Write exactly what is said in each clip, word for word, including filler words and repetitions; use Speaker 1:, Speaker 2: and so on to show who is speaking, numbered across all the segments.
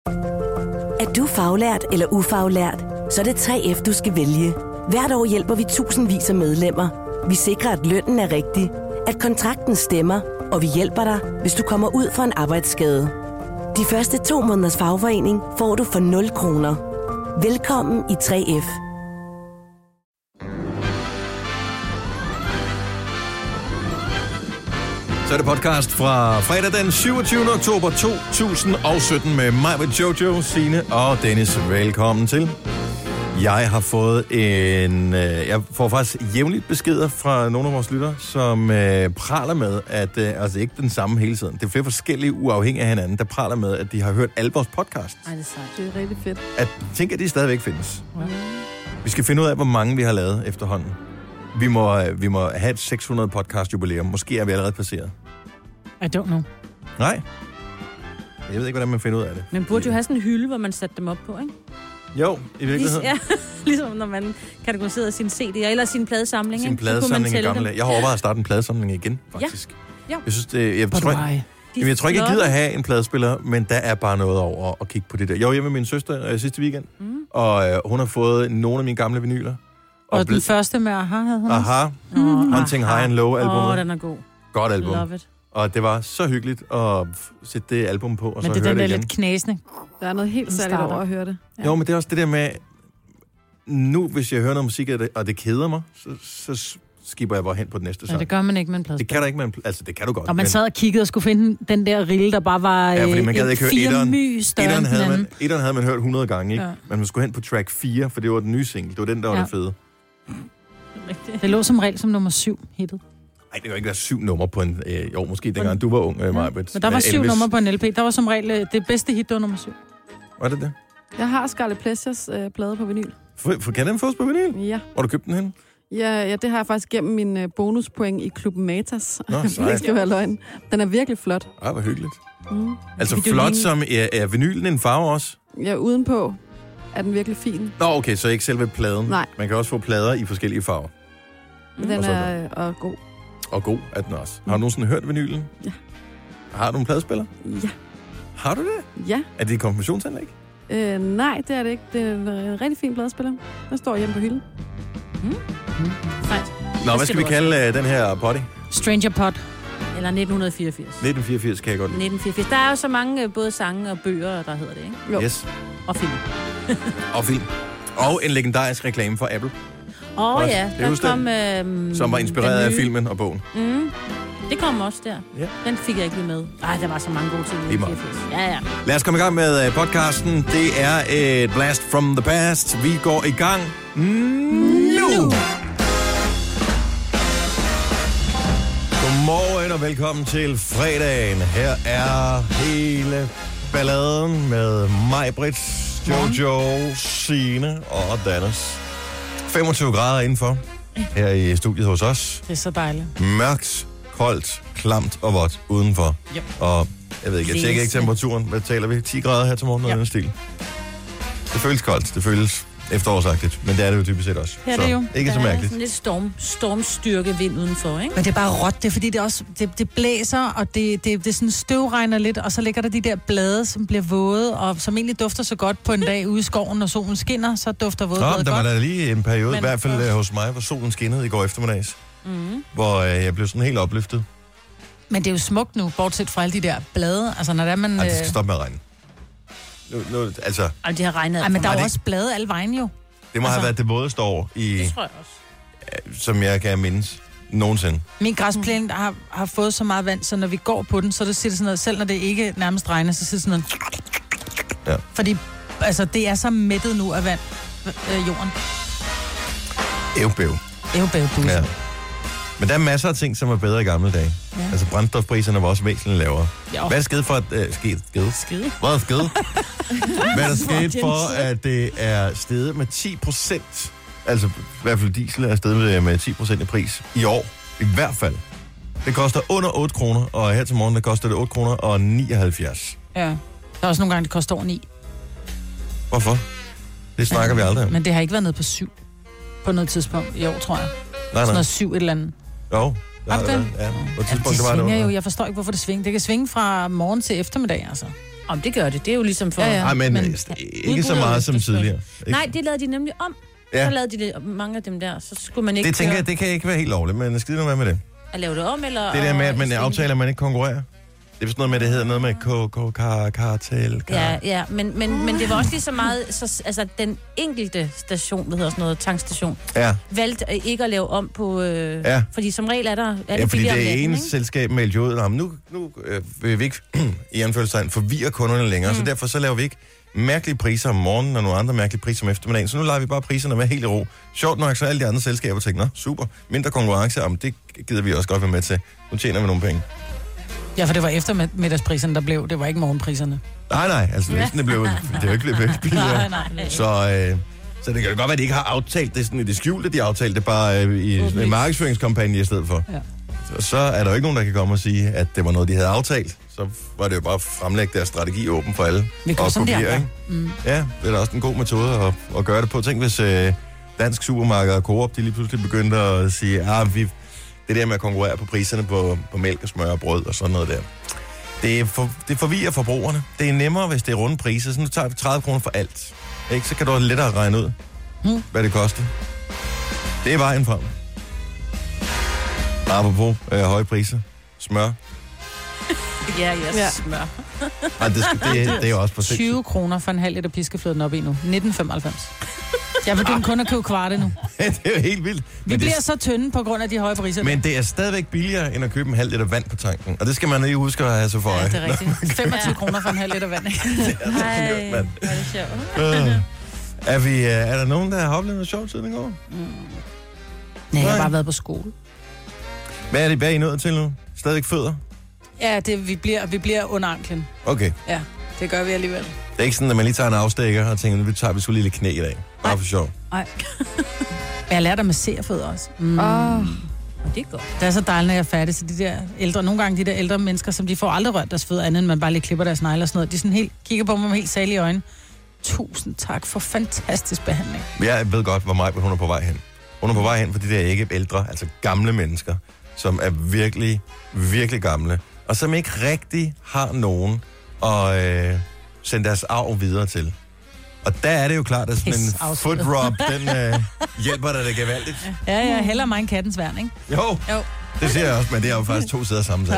Speaker 1: Er du faglært eller ufaglært, så er det tre F, du skal vælge. Hvert år hjælper vi tusindvis af medlemmer. Vi sikrer, at lønnen er rigtig, at kontrakten stemmer, og vi hjælper dig, hvis du kommer ud for en arbejdsskade. De første to måneders fagforening får du for nul kroner. Velkommen i tre F.
Speaker 2: Så er det podcast fra fredag den syvogtyvende oktober to tusind og sytten med mig, med Jojo, Signe og Dennis. Velkommen til. Jeg har fået en... Øh, jeg får faktisk jævnligt beskeder fra nogle af vores lyttere, som øh, praler med, at... Øh, altså ikke den samme hele tiden. Det er flere forskellige uafhængige af hinanden, der praler med, at de har hørt alle vores podcast.
Speaker 3: Ej, det er sejt. Det er rigtig fedt.
Speaker 2: At tænker, at de stadigvæk findes.
Speaker 3: Ja.
Speaker 2: Vi skal finde ud af, hvor mange vi har lavet efterhånden. Vi må, vi må have et seks hundrede podcast jubilæum. Måske er vi allerede passeret.
Speaker 4: I don't know.
Speaker 2: Nej. Jeg ved ikke, hvordan man finder ud af det.
Speaker 3: Men burde jo have sådan en hylde, hvor man satte dem op på, ikke?
Speaker 2: Jo, i virkeligheden.
Speaker 3: Ja, ligesom når man kategoriserede sin C D'er eller sin pladesamling.
Speaker 2: Sin pladesamling i gamle. Jeg har overvejet at starte en pladesamling igen, faktisk.
Speaker 3: Ja. Ja.
Speaker 2: Jeg synes, det, jeg, tror, jeg, jeg, jeg tror ikke, jeg gider at have en pladespiller, men der er bare noget over at kigge på det der. Jeg var hjemme med min søster øh, sidste weekend, mm. og øh, hun har fået nogle af mine gamle vinyler.
Speaker 4: Og, og
Speaker 2: ble...
Speaker 4: den første med Aha havde hun
Speaker 2: Aha.
Speaker 4: Mm.
Speaker 2: Hunting High and Low albumet.
Speaker 3: Åh, oh, den er god.
Speaker 2: Godt album.
Speaker 3: Love it.
Speaker 2: Og det var så hyggeligt at sætte det album på, og
Speaker 4: men
Speaker 2: så
Speaker 4: det er
Speaker 2: høre
Speaker 4: den
Speaker 2: det
Speaker 4: der
Speaker 2: igen.
Speaker 4: lidt knæsende.
Speaker 5: Der er noget helt særligt over at høre det.
Speaker 2: Ja. Jo, men det er også det der med, nu hvis jeg hører noget musik, og det, og det keder mig, så, så skipper jeg bare hen på den næste sang.
Speaker 4: Ja, det gør man ikke med en pladespiller.
Speaker 2: Det kan du ikke med en, altså det kan du godt.
Speaker 4: Og man
Speaker 2: men...
Speaker 4: sad og kiggede og skulle finde den der rille, der bare var
Speaker 2: ja, fordi man gad
Speaker 4: øh,
Speaker 2: ikke høre
Speaker 4: fire
Speaker 2: etteren.
Speaker 4: my større
Speaker 2: Etteren
Speaker 4: end
Speaker 2: havde,
Speaker 4: den
Speaker 2: man, etteren havde man hørt hundrede gange, ikke?
Speaker 4: Ja.
Speaker 2: Men man skulle hen på track fire, for det var den nye single. Det var den, der var
Speaker 4: ja.
Speaker 2: den fede.
Speaker 4: Det lå som regel som nummer syv hittet.
Speaker 2: Nej, det kan jo ikke være syv numre på en... Øh, jo, måske dengang du var ung, øh, Marbet.
Speaker 4: Men der var syv numre på en L P. Der var som regel øh, det bedste hit, der var nummer syv.
Speaker 2: Var det det?
Speaker 5: Jeg har Scarlet Pleasures øh, plade på vinyl.
Speaker 2: For, for, kan den fås på vinyl?
Speaker 5: Ja.
Speaker 2: Hvor har du købt den hen?
Speaker 5: Ja, ja, det har jeg faktisk gennem min øh, bonuspoint i Klubben Matas.
Speaker 2: Nå,
Speaker 5: det skal være løgn. Den er virkelig flot.
Speaker 2: Ah, hvor hyggeligt.
Speaker 5: Mm.
Speaker 2: Altså flot som... Er, er vinylen en farve også?
Speaker 5: Ja, udenpå er den virkelig fin.
Speaker 2: Nå, okay, så ikke selve pladen.
Speaker 5: Nej.
Speaker 2: Man kan også få plader i forskellige farver.
Speaker 5: Mm. Den
Speaker 2: og
Speaker 5: er øh, god.
Speaker 2: Og god er den også. Har du nogensinde hørt vinylen?
Speaker 5: Ja.
Speaker 2: Har du en pladespiller?
Speaker 5: Ja.
Speaker 2: Har du det?
Speaker 5: Ja.
Speaker 2: Er det et konfirmationsanlæg?
Speaker 5: Øh, nej, det er det ikke. Det er en rigtig fin pladespiller. Der står hjemme på hylden.
Speaker 3: Mm. Mm. Fejt.
Speaker 2: Nå, hvad skal vi kalde uh, den her potty?
Speaker 4: Stranger Pot.
Speaker 3: Eller nitten fireogfirs.
Speaker 2: nitten fireogfirs kan jeg godt lide.
Speaker 3: nitten fireogfirs. Der er jo så mange både sange og bøger, der hedder det, ikke?
Speaker 5: Jo.
Speaker 2: Yes.
Speaker 3: Og film.
Speaker 2: Og film. Og en legendarisk reklame for Apple.
Speaker 3: Åh oh, ja, der kom...
Speaker 2: Øh, som var inspireret af filmen og bogen.
Speaker 3: Mm. Det kom også der.
Speaker 2: Ja.
Speaker 3: Den fik jeg ikke lige med. Ej, der var så mange gode ting i nitten fireogfirs. Ja, ja.
Speaker 2: Lad os komme i gang med uh, podcasten. Det er et blast from the past. Vi går i gang nu. Godmorgen og velkommen til fredagen. Her er hele balladen med mig, Britt, Jojo, Signe og Dennis. femogtyve grader indenfor her i studiet hos os.
Speaker 4: Det er så dejligt.
Speaker 2: Mørkt, koldt, klamt og vådt udenfor.
Speaker 4: Yep.
Speaker 2: Og jeg ved ikke, jeg tjekker ikke temperaturen. Hvad taler vi? ti grader her til morgen, noget i den stil. Det føles koldt, det føles efterårsagtigt, men det er det jo typisk set også.
Speaker 4: Ja, det er jo.
Speaker 2: Så ikke
Speaker 3: der
Speaker 2: så mærkeligt.
Speaker 3: Der er sådan lidt storm, stormstyrke vind udenfor, ikke?
Speaker 4: Men det er bare råt, det er fordi det også det, det blæser, og det, det, det sådan støvregner lidt, og så ligger der de der blade, som bliver våde, og som egentlig dufter så godt på en dag ude i skoven, når solen skinner, så dufter våde blade godt.
Speaker 2: Der var der lige en periode,
Speaker 4: men,
Speaker 2: i hvert fald også hos mig, hvor solen skinnede i går eftermiddags,
Speaker 3: mm.
Speaker 2: hvor øh, jeg blev sådan helt opløftet.
Speaker 4: Men det er jo smukt nu, bortset fra alle de der blade. Altså, når der man...
Speaker 2: Ej, det skal stoppe med at regne. Nu, nu, altså...
Speaker 3: Ej, det har regnet.
Speaker 4: Ej, men der er jo
Speaker 2: det...
Speaker 4: også blade alle vejen jo.
Speaker 2: Det må altså... have været det vådeste år, i,
Speaker 3: det tror jeg også.
Speaker 2: som jeg kan mindes nogensinde.
Speaker 4: Min græsplæne har, har fået så meget vand, så når vi går på den, så det siger sådan noget, selv når det ikke nærmest regner, så siger det sådan noget...
Speaker 2: Ja.
Speaker 4: Fordi altså, det er så mættet nu af vand, øh, jorden.
Speaker 2: Ævbæv.
Speaker 4: Ævbæv, du.
Speaker 2: Ja. Men der er masser af ting, som er bedre i gamle dage. Ja. Altså brændstofpriserne var også væsentligt lavere.
Speaker 4: Jo.
Speaker 2: Hvad er sket for at... Øh, sket? Skede?
Speaker 4: Skide.
Speaker 2: Hvad er sket? Hvad er der sket for, at det er steget med ti procent? Altså i hvert fald diesel er steget med ti procent i pris i år. I hvert fald. Det koster under otte kroner, og her til morgen, der koster det otte kroner og nioghalvfjerds.
Speaker 4: Ja. Der er også nogle gange, det koster over ni.
Speaker 2: Hvorfor? Det snakker ja, vi aldrig om.
Speaker 4: Men det har ikke været nede på syv. På noget tidspunkt i år, tror jeg.
Speaker 2: Nej,
Speaker 4: Sådan
Speaker 2: nej.
Speaker 4: noget syv et eller andet.
Speaker 2: Jo, der har
Speaker 4: det
Speaker 2: det været. Ja, på et
Speaker 4: ja,
Speaker 2: tidspunkt,
Speaker 4: det
Speaker 2: det var det
Speaker 4: svinger
Speaker 2: under.
Speaker 4: jo. Jeg forstår ikke, hvorfor det svinger. Det kan svinge fra morgen til eftermiddag, altså.
Speaker 3: Om det gør det. Det er jo ligesom for...
Speaker 4: Ja, ja.
Speaker 2: Nej, men,
Speaker 3: men
Speaker 2: ikke så meget som tidligere. Ikke?
Speaker 3: Nej, det lavede de nemlig om.
Speaker 2: Ja.
Speaker 3: Så lavede de det, mange af dem der. Så skulle man ikke
Speaker 2: Det tænker
Speaker 3: køre-
Speaker 2: jeg, det kan ikke være helt lovligt, men skide nu med med det.
Speaker 3: at lave det om, eller...
Speaker 2: Det der med, at man
Speaker 3: og-
Speaker 2: aftaler, at man ikke konkurrerer. Det er sådan noget med, det hedder noget med K-K-Kartel.
Speaker 3: Ja, ja, men, men, men det var også lige så meget, så, altså den enkelte station, hvad hedder sådan noget, tankstation,
Speaker 2: Ja.
Speaker 3: valgte ikke at lave om på, øh,
Speaker 2: Ja.
Speaker 3: fordi som regel er der... Er
Speaker 2: Ja,
Speaker 3: det
Speaker 2: fordi
Speaker 3: billigere om
Speaker 2: det
Speaker 3: natten,
Speaker 2: ene
Speaker 3: ikke?
Speaker 2: selskab meldte jo ud om, nu, nu øh, vil vi ikke i anførselstegn forvirre kunderne længere, mm. så derfor så laver vi ikke mærkelige priser om morgenen og nogle andre mærkelige priser om eftermiddagen, så nu lader vi bare priserne være helt i ro. Sjovt nok, så alle de andre selskaber tænker, nå, super, mindre konkurrence, om det gider vi også godt være med til. Nu tjener vi nogle penge.
Speaker 4: Ja, for det var eftermiddagspriserne, der blev. Det var ikke morgenpriserne.
Speaker 2: Nej, nej, altså ja. det blev det er jo ikke blevet billigere.
Speaker 4: Nej, nej.
Speaker 2: Så, øh, så det kan jo godt være, at de ikke har aftalt det sådan i det skjulte, de har aftalt det bare øh, i en markedsføringskampagne i stedet for.
Speaker 4: Ja.
Speaker 2: Så, så er der jo ikke nogen, der kan komme og sige, at det var noget, de havde aftalt. Så var det jo bare at fremlægge deres strategi åben for alle.
Speaker 4: Vi gør
Speaker 2: og
Speaker 4: som de
Speaker 2: kopiere,
Speaker 4: andre.
Speaker 2: ikke? Mm. Ja, det er da også en god metode at, at gøre det på. Tænk, hvis øh, Dansk Supermarked og Coop, de lige pludselig begyndte at sige, ah, vi, det der med at konkurrere på priserne på, på mælk og smør og brød og sådan noget der. Det, for, det forvirrer forbrugerne. Det er nemmere, hvis det er runde priser. Så nu tager vi tredive kroner for alt. Ikke? Så kan du lettere regne ud, mm. hvad det koster. Det er vejen frem. Apropos øh, høje priser. Smør.
Speaker 3: Ja, jeg
Speaker 5: Ja.
Speaker 3: smør.
Speaker 2: Ej, det, skal, det, det er jo også for sindssygt.
Speaker 4: tyve kroner for en halv liter piskefløden op i nu. nitten femoghalvfems. Jeg begynder kun at købe kvarte nu.
Speaker 2: Det er jo helt vildt.
Speaker 4: Vi
Speaker 2: Men
Speaker 4: bliver
Speaker 2: det,
Speaker 4: så tynde på grund af de høje priser.
Speaker 2: men det er stadigvæk billigere, end at købe en halv liter vand på tanken. Og det skal man lige huske at have så for
Speaker 4: Ja,
Speaker 2: øje.
Speaker 4: det er rigtigt. femogtyve kroner for en halv liter vand, ikke?
Speaker 3: Ej,
Speaker 2: mand.
Speaker 3: hvor er det sjovt.
Speaker 2: Øh. Er, vi, øh, er der nogen, der har oplevet noget sjovt siden i går?
Speaker 4: Nej, jeg har
Speaker 2: Nej.
Speaker 4: bare været på skole.
Speaker 2: Hvad er det, hvad er I nået til nu? Stadigvæk fødder?
Speaker 4: Ja, det, vi, bliver, vi bliver under anklen.
Speaker 2: Okay.
Speaker 4: Ja, det gør vi alligevel.
Speaker 2: Det er ikke sådan, at man lige tager en afstikker og tænker, nu tager vi sgu lige lidt knæ i dag. Bare for sjov.
Speaker 4: Nej. Jeg har lært at massere fødder også. Mm.
Speaker 5: Åh,
Speaker 3: Og det er godt.
Speaker 4: Det er så dejligt, når jeg er færdig, så de der ældre, nogle gange de der ældre mennesker, som de får aldrig rørt deres fødder, andet end man bare lige klipper deres negle og sådan noget. De sådan helt, kigger på mig med helt salige øjne. Tusind tak for fantastisk behandling.
Speaker 2: Jeg ved godt, hvor meget hun er på vej hen. Hun er på vej hen, fordi det er ikke ældre, altså gamle mennesker, som er virkelig, virkelig gamle, og som ikke rigtig har nogen at øh, sende deres arv videre til. Og der er det jo klart, at sådan en
Speaker 4: Pis, afsløret.
Speaker 2: foot rub, den øh, hjælper dig da gevaldigt.
Speaker 4: Ja, ja, heller mig en kattens værn, ikke?
Speaker 2: Jo,
Speaker 4: Jo.
Speaker 2: det siger jeg også, men det er jo faktisk to sider sammensat.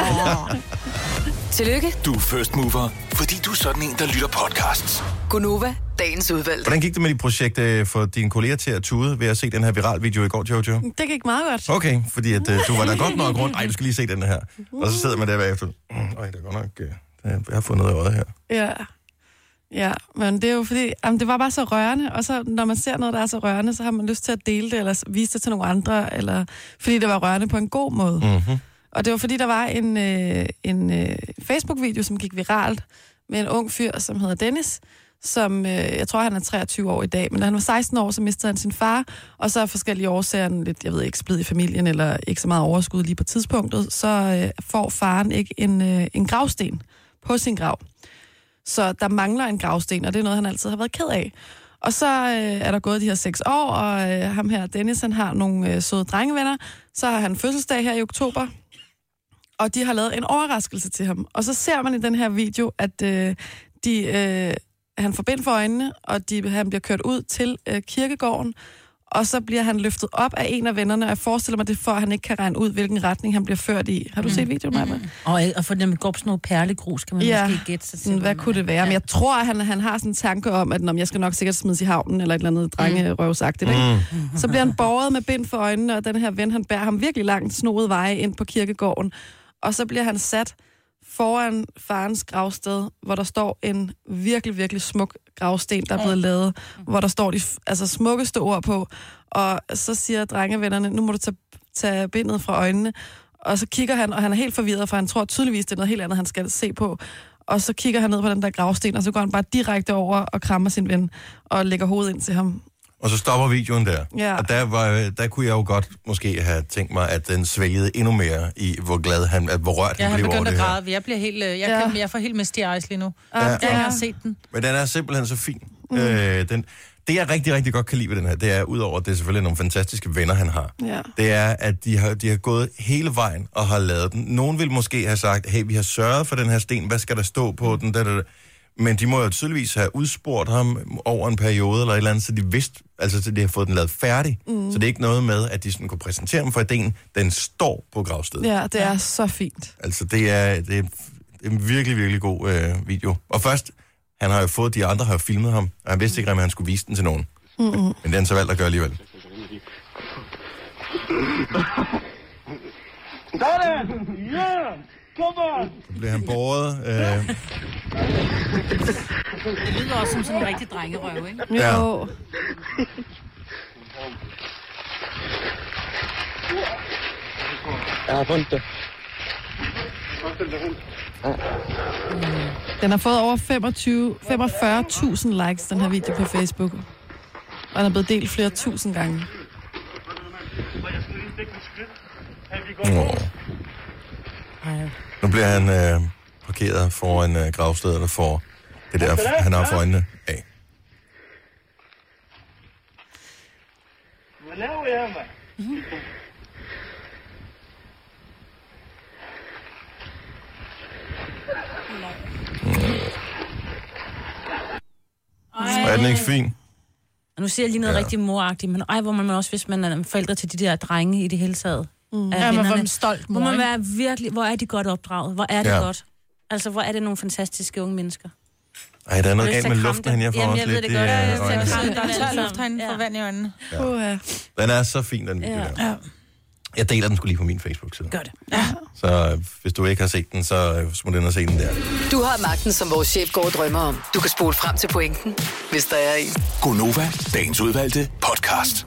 Speaker 6: Tillykke,
Speaker 7: Du er first mover, fordi du er sådan en, der lytter podcasts.
Speaker 6: Gunova, dagens udvalgte.
Speaker 2: Hvordan gik det med dit projekt øh, for dine kolleger til at tude ved at se den her viral video i går, Jojo?
Speaker 5: det gik meget godt.
Speaker 2: Okay, fordi at, øh, du var der godt nok rundt. Ej, du skal lige se den her. Og så sidder man der bagefter. Mm, Øj, det er godt nok... Øh, jeg har fået noget i øjet her.
Speaker 5: Ja. Ja, men det er jo fordi, jamen, det var bare så rørende, og så når man ser noget, der er så rørende, så har man lyst til at dele det, eller vise det til nogle andre, eller fordi det var rørende på en god måde.
Speaker 2: Mm-hmm.
Speaker 5: Og det var fordi, der var en, øh, en øh, Facebook-video, som gik viralt, med en ung fyr, som hedder Dennis, som, øh, jeg tror, han er treogtyve år i dag, men da han var seksten år, så mistede han sin far, og så af forskellige årsager, lidt, jeg ved ikke, splid i familien, eller ikke så meget overskud lige på tidspunktet, så øh, får faren ikke en, øh, en gravsten på sin grav. Så der mangler en gravsten, og det er noget, han altid har været ked af. Og så øh, er der gået de her seks år, og øh, ham her, Dennis, han har nogle øh, søde drengevenner. Så har han fødselsdag her i oktober, og de har lavet en overraskelse til ham. Og så ser man i den her video, at øh, de, øh, han får bind for øjnene, og de, han bliver kørt ud til øh, kirkegården, og så bliver han løftet op af en af vennerne, og jeg forestiller mig det, for at han ikke kan regne ud, hvilken retning han bliver ført i. Har du mm. set videoen, Maja? Mm.
Speaker 3: Og, og for dem går op sådan noget perlegrus, kan man
Speaker 5: Ja.
Speaker 3: måske gætte sig til.
Speaker 5: Sådan, hvad kunne det være? Men jeg tror, at han, han har sådan en tanke om, at når jeg skal nok sikkert smides i havnen, eller et eller andet drengerøvsagtigt, ikke?
Speaker 2: Mm.
Speaker 5: Så bliver han båret med bind for øjnene, og den her ven, han bærer ham virkelig langt snoede veje ind på kirkegården. Og så bliver han sat foran farens gravsted, hvor der står en virkelig, virkelig smuk gravsten, der er blevet lavet, hvor der står de altså, smukkeste ord på. Og så siger drengevennerne, nu må du tage, tage bindet fra øjnene. Og så kigger han, og han er helt forvirret, for han tror tydeligvis, det er noget helt andet, han skal se på. Og så kigger han ned på den der gravsten, og så går han bare direkte over og krammer sin ven, og lægger hovedet ind til ham.
Speaker 2: Og så stopper videoen der.
Speaker 5: Ja.
Speaker 2: Og der, var, der kunne jeg jo godt måske have tænkt mig, at den svælgede endnu mere i, hvor glad han, at hvor rørt
Speaker 4: Jeg
Speaker 2: han
Speaker 4: har
Speaker 2: blev over
Speaker 4: begyndt
Speaker 2: det
Speaker 4: at
Speaker 2: her.
Speaker 4: græde. Jeg bliver helt, øh, jeg,
Speaker 5: Ja.
Speaker 4: kan, jeg får helt misty eyes lige nu.
Speaker 5: Ja.
Speaker 4: Jeg har set den.
Speaker 2: Men den er simpelthen så fin. Mm. Øh, den, det, jeg rigtig, rigtig godt kan lide ved den her, det er, udover at det er selvfølgelig nogle fantastiske venner, han har,
Speaker 5: ja.
Speaker 2: det er, at de har, de har gået hele vejen og har lavet den. Nogen vil måske have sagt, hey, vi har sørget for den her sten, hvad skal der stå på den? Da, da, da. Men de må jo tydeligvis have udspurgt ham over en periode eller et eller andet, så de vidste, altså så de har fået den lavet færdig. Mm. Så det er ikke noget med, at de sådan kunne præsentere dem for ideen. Den står på gravstedet.
Speaker 5: Ja, det er så fint.
Speaker 2: Altså det er, det er en virkelig, virkelig god øh, video. Og først, han har jo fået, de andre har jo filmet ham, og han vidste ikke, om han skulle vise den til nogen. Mm-hmm. Men, men det er han så valgt at gøre alligevel. Så bliver han båret. Øh...
Speaker 4: Det lyder også som sådan en rigtig drengerøv, ikke?
Speaker 2: Ja.
Speaker 5: Jo. Den har fået over femogtyve, femogfyrre tusind likes, den her video på Facebook. Og den er blevet delt flere tusind gange.
Speaker 2: Oh. Nu bliver han øh, parkeret foran øh, gravstedet og får det der, han har for øjnene af.
Speaker 8: Hvad laver jeg, mand?
Speaker 2: Er den ikke fin?
Speaker 3: Og nu siger jeg lige noget ja. rigtig moragtigt, men ej, hvor man også, hvis man er forældre til de der drenge i det hele taget.
Speaker 4: Mm. Ja, man var stolt mor,
Speaker 3: hvor man være virkelig, hvor er de godt opdraget, hvor er det
Speaker 2: ja.
Speaker 3: godt. Altså, hvor er det nogle fantastiske unge mennesker.
Speaker 2: Ej, der er noget galt med luften hen, jeg får
Speaker 3: Jamen,
Speaker 2: også
Speaker 3: jeg ved
Speaker 2: lidt.
Speaker 3: det godt. Jeg
Speaker 4: tør luft herinde for vand i øjnene.
Speaker 2: Ja. Den er så fin, den video
Speaker 3: ja.
Speaker 2: der. Jeg deler den sgu lige på min Facebook-side.
Speaker 3: Gør det.
Speaker 2: Ja. Så øh, hvis du ikke har set den, så øh, må du ind og se den der.
Speaker 6: Du har magten, som vores chef går og drømmer om. Du kan spole frem til pointen, hvis der er en.
Speaker 7: Gonova, dagens udvalgte podcast.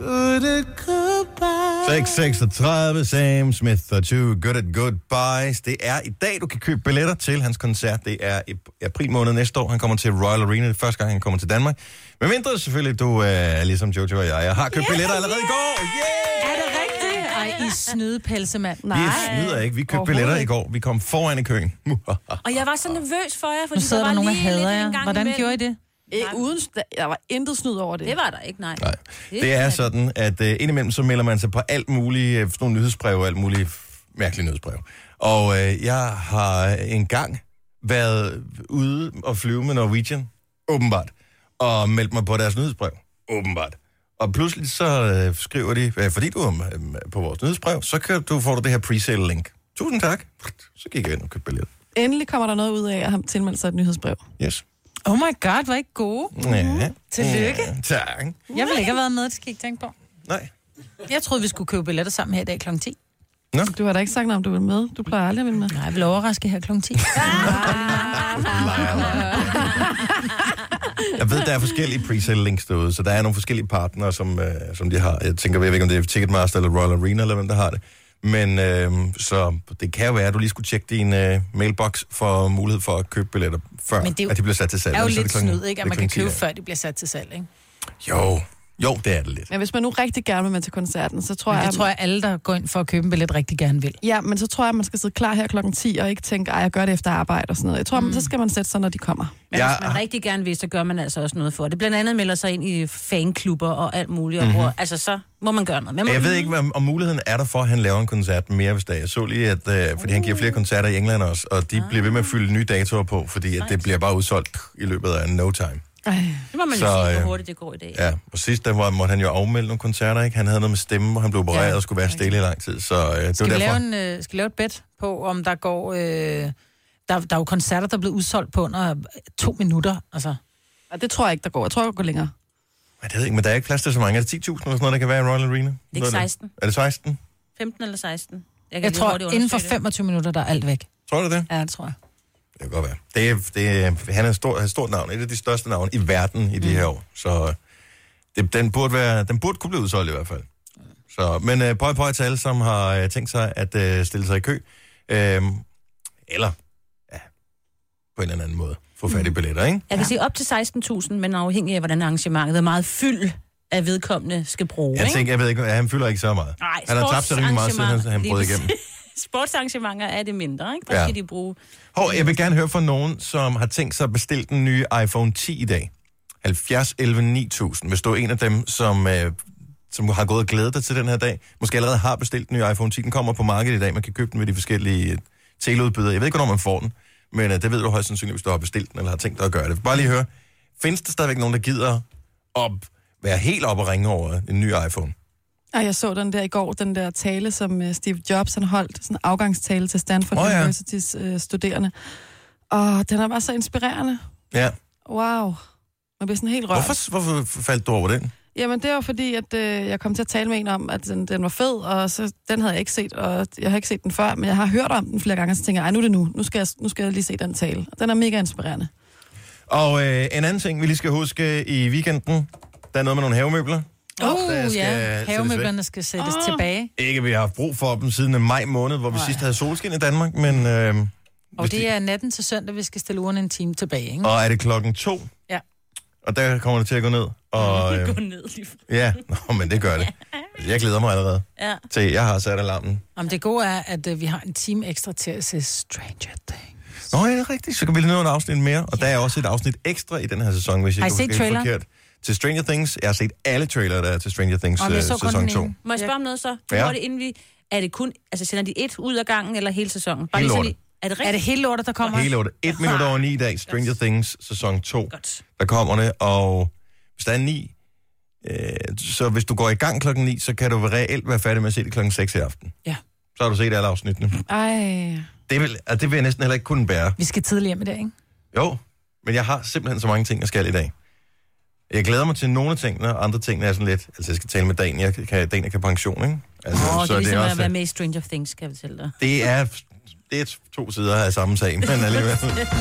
Speaker 2: seks seksogtredive, Sam Smith og Two Good at Goodbyes. Det er i dag, du kan købe billetter til hans koncert. Det er i april måned næste år. Han kommer til Royal Arena. Det er første gang, han kommer til Danmark. Men mindre selvfølgelig, du er øh, ligesom Jojo og jeg. Jeg har købt billetter allerede i går. Yeah!
Speaker 4: Er det rigtigt? Ej, I snydepelsemand.
Speaker 2: Nej. Vi snyder ikke. Vi købte billetter i går. Vi kom foran i køen.
Speaker 3: Og jeg var så nervøs for jer, fordi
Speaker 4: nu sidder
Speaker 3: der var
Speaker 4: der nogen,
Speaker 3: lige
Speaker 4: hader
Speaker 3: lidt
Speaker 4: jer.
Speaker 3: en gang
Speaker 4: Hvordan
Speaker 3: imellem.
Speaker 4: gjorde I det?
Speaker 5: Æ, uden, der var intet snyd over det.
Speaker 3: Det var der ikke, nej.
Speaker 2: Nej. Det er sådan, at uh, indimellem så melder man sig på alt muligt, uh, sådan nogle nyhedsbrev og alt muligt mærkelige nyhedsbrev. Og uh, jeg har engang været ude og flyve med Norwegian, åbenbart, og meldt mig på deres nyhedsbrev, åbenbart. Og pludselig så uh, skriver de, uh, fordi du er uh, på vores nyhedsbrev, så kan du, får du det her pre-sale link. Tusind tak. Så gik jeg ind og købte billet.
Speaker 5: Endelig kommer der noget ud af at have tilmeldt sig et nyhedsbrev.
Speaker 2: Yes.
Speaker 4: Oh my god, hvor er I gode.
Speaker 2: Ja.
Speaker 4: Tillykke.
Speaker 2: Ja, tak.
Speaker 4: Jeg vil ikke have været med, det skal I ikke tænke på.
Speaker 2: Nej.
Speaker 4: Jeg troede, vi skulle købe billetter sammen her i dag klokken ti.
Speaker 2: Nå.
Speaker 5: Du har da ikke sagt noget, om du vil med. Du plejer aldrig at ville med.
Speaker 4: Nej, jeg vil overraske her klokken ti.
Speaker 2: Jeg ved, der er forskellige pre-sale links derude, så der er nogle forskellige partnere, som, øh, som de har. Jeg tænker, jeg ved ikke, om det er Ticketmaster eller Royal Arena, eller hvem der har det. Men øh, så det kan jo være, at du lige skulle tjekke din øh, mailbox for mulighed for at købe billetter, før
Speaker 4: Men det
Speaker 2: at de bliver sat til salg.
Speaker 4: Det er jo
Speaker 2: så
Speaker 4: lidt
Speaker 2: klokken,
Speaker 4: snyd, ikke? At man kan købe, før de bliver sat til salg, ikke?
Speaker 2: Jo, jo, det er det lidt.
Speaker 5: Men hvis man nu rigtig gerne vil med til koncerten, så tror
Speaker 4: Men
Speaker 5: jeg...
Speaker 4: det tror jeg, alle, der går ind for at købe en billet, rigtig gerne vil.
Speaker 5: Ja, men så tror jeg, at man skal sidde klar her klokken ti, og ikke tænke, at jeg gør det efter arbejde og sådan noget. Jeg tror, mm. så skal man sætte sig, når de kommer.
Speaker 3: Men ja. Hvis man rigtig gerne vil, så gør man altså også noget for det. Blandt andet melder sig ind i fanklubber og alt muligt. Mm-hmm. Og, altså, så må man gøre noget. Men
Speaker 2: jeg
Speaker 3: man...
Speaker 2: ved ikke, hvad, om muligheden er der for, at han laver en koncert mere hvis dag. Jeg så lige, at, øh, fordi han giver flere koncerter i England også, og de ah. bliver ved med at fylde nye datoer på, fordi at det bliver bare udsolgt i løbet af no time.
Speaker 3: Ej. Det må man så, jo sige, hvor hurtigt det går i dag.
Speaker 2: Ja, og sidst der var, måtte han jo afmelde nogle koncerter, ikke? Han havde noget med stemme, og han blev opereret ja. og skulle være stille i lang tid. Så, øh, det
Speaker 4: skal,
Speaker 2: var
Speaker 4: vi
Speaker 2: derfor...
Speaker 4: lave en, øh, skal vi lave et bet på, om der går... Øh, der, der er jo koncerter, der er blevet udsolgt på under to minutter, altså.
Speaker 5: Ja, det tror jeg ikke, der går. Jeg tror, der går længere.
Speaker 2: Jeg ved ikke, men der er ikke plads til så mange. Er det ti tusind eller sådan noget, der kan være i Royal Arena?
Speaker 3: Det er ikke seksten.
Speaker 2: Er det seksten?
Speaker 3: femten eller seksten. Jeg,
Speaker 4: jeg tror, inden for femogtyve minutter, der er alt væk.
Speaker 2: Tror du det?
Speaker 4: Ja, det tror jeg.
Speaker 2: Det kan godt være. Det er, det er, han er et stort, et stort navn. Et af de største navne i verden i mm. de her år. Så det, den, burde være, den burde kunne blive udsolgt i hvert fald. Så, men uh, pøj pøj til alle, som har uh, tænkt sig at uh, stille sig i kø. Uh, eller ja, på en eller anden måde få fat i billetter, ikke?
Speaker 3: Jeg kan ja. sige op til seksten tusind, men afhængig af, hvordan arrangementet er meget fyld af vedkommende skal bruge.
Speaker 2: Jeg
Speaker 3: ikke?
Speaker 2: tænker, jeg ved ikke, han fylder ikke så meget.
Speaker 3: Nej,
Speaker 2: han har tabt sig rimelig meget, siden han, han brød igennem.
Speaker 3: Sportsarrangementer er det mindre, ikke? Der
Speaker 2: ja.
Speaker 3: skal de bruge...
Speaker 2: Hov, jeg vil gerne høre fra nogen, som har tænkt sig at bestille den nye iPhone ti i dag. halvfjerds elleve ni tusind, hvis du er en af dem, som, øh, som har gået og glædet dig til den her dag. Måske allerede har bestilt den nye iPhone ti. Den kommer på markedet i dag. Man kan købe den ved de forskellige øh, teleudbydere. Jeg ved ikke, hvornår man får den, men øh, det ved du højst sandsynligt, hvis du har bestilt den eller har tænkt dig at gøre det. Bare lige høre. Findes der stadigvæk nogen, der gider at være helt op og ringe over en ny iPhone?
Speaker 5: Ej, jeg så den der i går, den der tale, som uh, Steve Jobs han holdt, sådan en afgangstale til Stanford
Speaker 2: oh, ja.
Speaker 5: Universitys uh, studerende. Og den er bare så inspirerende.
Speaker 2: Ja.
Speaker 5: Wow. Man bliver sådan helt rørt.
Speaker 2: Hvorfor, hvorfor faldt du over den?
Speaker 5: Jamen, det var fordi, at øh, jeg kom til at tale med en om, at den, den var fed, og så, den havde jeg ikke set, og jeg har ikke set den før, men jeg har hørt om den flere gange, og så tænker jeg, ej, nu er det nu. Nu skal jeg, nu skal jeg lige se den tale. Og den er mega inspirerende.
Speaker 2: Og øh, en anden ting, vi lige skal huske i weekenden, der er noget med nogle havemøbler.
Speaker 4: Åh, oh, ja. Havemøblerne skal sættes oh. tilbage.
Speaker 2: Ikke, vi har haft brug for dem siden maj måned, hvor vi oh, sidst havde solskin i Danmark, men... Øh,
Speaker 4: og det er natten til søndag, vi skal stille ugerne en time tilbage, ikke?
Speaker 2: Og er det klokken to?
Speaker 4: Ja.
Speaker 2: Og der kommer det til at gå ned. Og,
Speaker 3: øh,
Speaker 2: gå
Speaker 3: ned lige.
Speaker 2: Ja, nå, men det gør det. Jeg glæder mig allerede
Speaker 3: ja.
Speaker 2: til, jeg har sat alarmen.
Speaker 4: Jamen, det gode er, at uh, vi har en time ekstra til at se Stranger Things.
Speaker 2: Nå, ja, det er rigtigt. Så kan vi lige nå et afsnit mere. Og ja. der er også et afsnit ekstra i den her sæson, hvis jeg
Speaker 4: ikke
Speaker 2: kan huske forkert. Til Stranger Things. Jeg har set alle trailer, der er til Stranger Things uh, sæson to.
Speaker 3: Må jeg spørge om noget så?
Speaker 2: Ja.
Speaker 3: Det, inden vi... Er det kun... Altså, sender de et ud af gangen, eller hele sæsonen? Bare
Speaker 2: hele
Speaker 3: lige sådan, er det rigtigt?
Speaker 4: Er det hele lortet, der kommer?
Speaker 2: Hele lortet. Et minut over ni dag. Stranger Things sæson to. Godt. Der kommer det, og hvis der er ni... Øh, så hvis du går i gang klokken ni, så kan du reelt være færdig med at se det klokken seks i aften.
Speaker 4: Ja.
Speaker 2: Så har du set alle afsnittene.
Speaker 5: Ej.
Speaker 2: Det vil, det vil jeg næsten heller ikke kunne bære.
Speaker 4: Vi skal tidligere med det, ikke?
Speaker 2: Jo, men jeg har simpelthen så mange ting, jeg skal i dag. Jeg glæder mig til nogle af tingene, og andre ting er sådan lidt... Altså, jeg skal tale med Daniel, jeg kan, Daniel kan pension, ikke? Altså,
Speaker 3: oh,
Speaker 2: så
Speaker 3: det er ligesom
Speaker 2: det er også,
Speaker 3: at være med i Stranger Things, kan jeg fortælle dig.
Speaker 2: Det er, det er to sider af samme sag, men alligevel...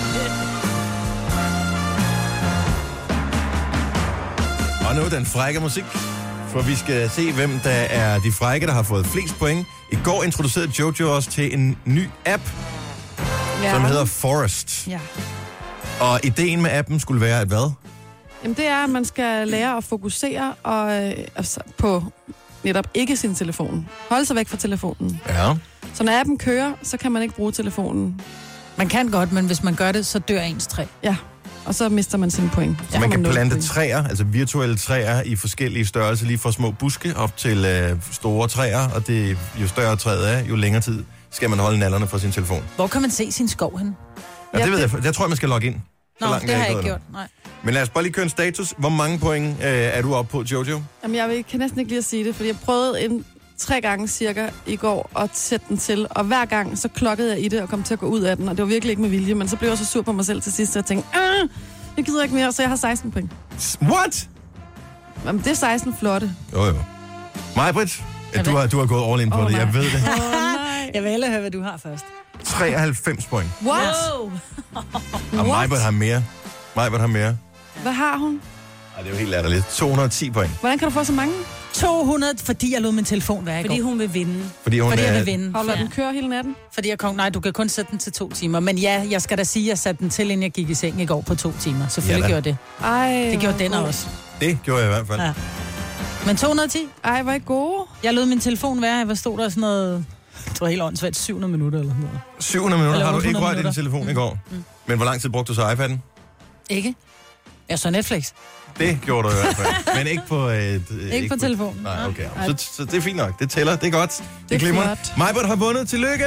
Speaker 2: Og nu den frække musik, for vi skal se, hvem der er de frække, der har fået flest point. I går introducerede Jojo os til en ny app, ja. som hedder Forest.
Speaker 5: Ja.
Speaker 2: Og ideen med appen skulle være, at hvad?
Speaker 5: Jamen, det er, at man skal lære at fokusere og, øh, altså, på netop ikke sin telefon. Holde sig væk fra telefonen.
Speaker 2: Ja.
Speaker 5: Så når appen kører, så kan man ikke bruge telefonen.
Speaker 4: Man kan godt, men hvis man gør det, så dør ens træ.
Speaker 5: Ja, og så mister man sine point.
Speaker 2: Så man kan plante
Speaker 5: point.
Speaker 2: træer, altså virtuelle træer i forskellige størrelser, lige fra små buske op til øh, store træer, og det, jo større træet er, jo længere tid skal man holde nallerne fra sin telefon.
Speaker 4: Hvor kan man se sin skov hen?
Speaker 2: Ja, det, det ved jeg. Jeg tror, man skal logge ind.
Speaker 4: Nå, langt, det har jeg ikke gjort, nej.
Speaker 2: Men lad os bare lige køre en status. Hvor mange point øh, er du oppe på, Jojo?
Speaker 5: Jamen, jeg kan næsten ikke lige at sige det, fordi jeg prøvede en tre gange cirka i går at sætte den til, og hver gang så klokkede jeg i det og kom til at gå ud af den, og det var virkelig ikke med vilje, men så blev jeg så sur på mig selv til sidst, og jeg tænkte, ah, jeg gider ikke mere, så jeg har seksten point.
Speaker 2: What?
Speaker 5: Jamen, det er seksten flotte.
Speaker 2: Jo, jo. Maj-Brit, du har, du har gået all in på oh, det, jeg ved det.
Speaker 5: Åh, oh, nej.
Speaker 4: Jeg vil hellere høre, hvad du har først.
Speaker 2: treoghalvfems point.
Speaker 5: What?
Speaker 2: Og Maj-Brit har mere. Maj-Brit har mere.
Speaker 5: Hvad har hun?
Speaker 2: Ej, det er jo helt latterligt. to hundrede og ti point.
Speaker 5: Hvordan kan du få så mange?
Speaker 4: to hundrede, fordi jeg lod min telefon være i
Speaker 3: Fordi
Speaker 4: går.
Speaker 3: hun vil vinde.
Speaker 2: Fordi, hun
Speaker 4: fordi
Speaker 2: er...
Speaker 4: jeg vil vinde.
Speaker 5: Holder
Speaker 4: ja.
Speaker 5: den køre hele natten?
Speaker 4: Fordi jeg kom, nej, du kan kun sætte den til to timer. Men ja, jeg skal da sige, at jeg satte den til, inden jeg gik i seng i går på to timer. Selvfølgelig
Speaker 2: ja,
Speaker 4: gjorde det.
Speaker 5: Ej,
Speaker 4: det gjorde den
Speaker 5: god.
Speaker 4: også.
Speaker 2: Det gjorde jeg i hvert fald. Ja.
Speaker 4: Men to hundrede og ti?
Speaker 5: Ej, hvor er I gode.
Speaker 4: Jeg lod min telefon være. Jeg stod der sådan noget... Jeg tror helt åndssvagt syv hundrede minutter eller sådan noget.
Speaker 2: syv hundrede minutter
Speaker 4: eller
Speaker 2: har du ikke rørt
Speaker 4: minutter.
Speaker 2: din telefon
Speaker 4: mm.
Speaker 2: i går. Mm. Men hvor lang tid brugte du så iPad'en?
Speaker 4: Ikke. Jeg så Netflix.
Speaker 2: Det gjorde du i hvert fald. Men ikke på... Øh, ikke,
Speaker 4: ikke på telefonen.
Speaker 2: Nej, okay. Så, så det er fint nok. Det tæller. Det er godt. Det,
Speaker 5: det er
Speaker 2: glimmer. Maj-Brit har vundet. Tillykke!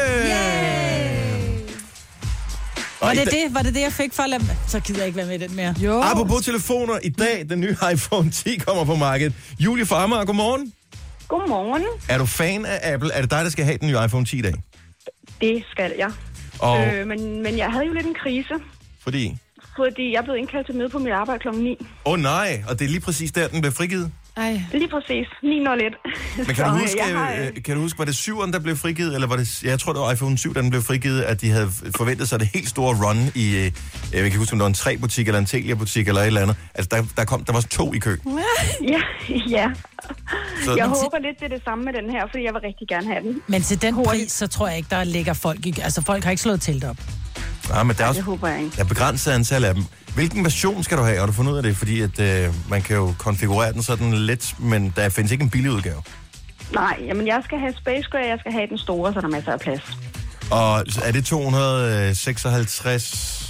Speaker 4: Var det, det? Var det det, jeg fik for at lade... Så gider jeg ikke være med i den mere.
Speaker 5: Jo.
Speaker 2: Apropos telefoner. I dag, den nye iPhone ti kommer på markedet. Julie fra Amager, godmorgen.
Speaker 8: Godmorgen.
Speaker 2: Er du fan af Apple? Er det dig, der skal have den nye iPhone ti i dag?
Speaker 8: Det skal jeg.
Speaker 2: Og...
Speaker 8: Øh, men, men jeg havde jo lidt en krise.
Speaker 2: Fordi?
Speaker 8: Fordi jeg blev indkaldt til møde på mit arbejde klokken ni.
Speaker 2: Åh oh, nej, og det er lige præcis der, den blev frigivet?
Speaker 5: Ej.
Speaker 8: Lige præcis. ni nul et.
Speaker 2: Men kan du huske,
Speaker 8: har...
Speaker 2: kan du huske, var det syveren, der blev frigivet, eller var det, jeg tror, det var iPhone syv, der den blev frigivet, at de havde forventet sig det helt store run i, jeg kan ikke huske, om det var en tre-butik eller en Telia-butik eller et eller andet. Altså, der, der, kom, der var to i kø.
Speaker 8: Ja, ja.
Speaker 2: Så...
Speaker 8: Jeg håber lidt, det er det samme med den her, fordi jeg vil rigtig gerne have den.
Speaker 4: Men til den pris, så tror jeg ikke, der ligger folk i... Altså, folk har ikke slået telt op.
Speaker 2: Ja, men der er også
Speaker 8: det håber jeg ikke.
Speaker 2: Der er begrænset antal af dem. Hvilken version skal du have? Har du fundet ud af det? Fordi at, øh, man kan jo konfigurere den sådan lidt, men der findes ikke en billig udgave.
Speaker 8: Nej, jamen jeg skal have Space Gray, jeg skal have den store, så der er masser af plads.
Speaker 2: Og er det to hundrede og seksoghalvtreds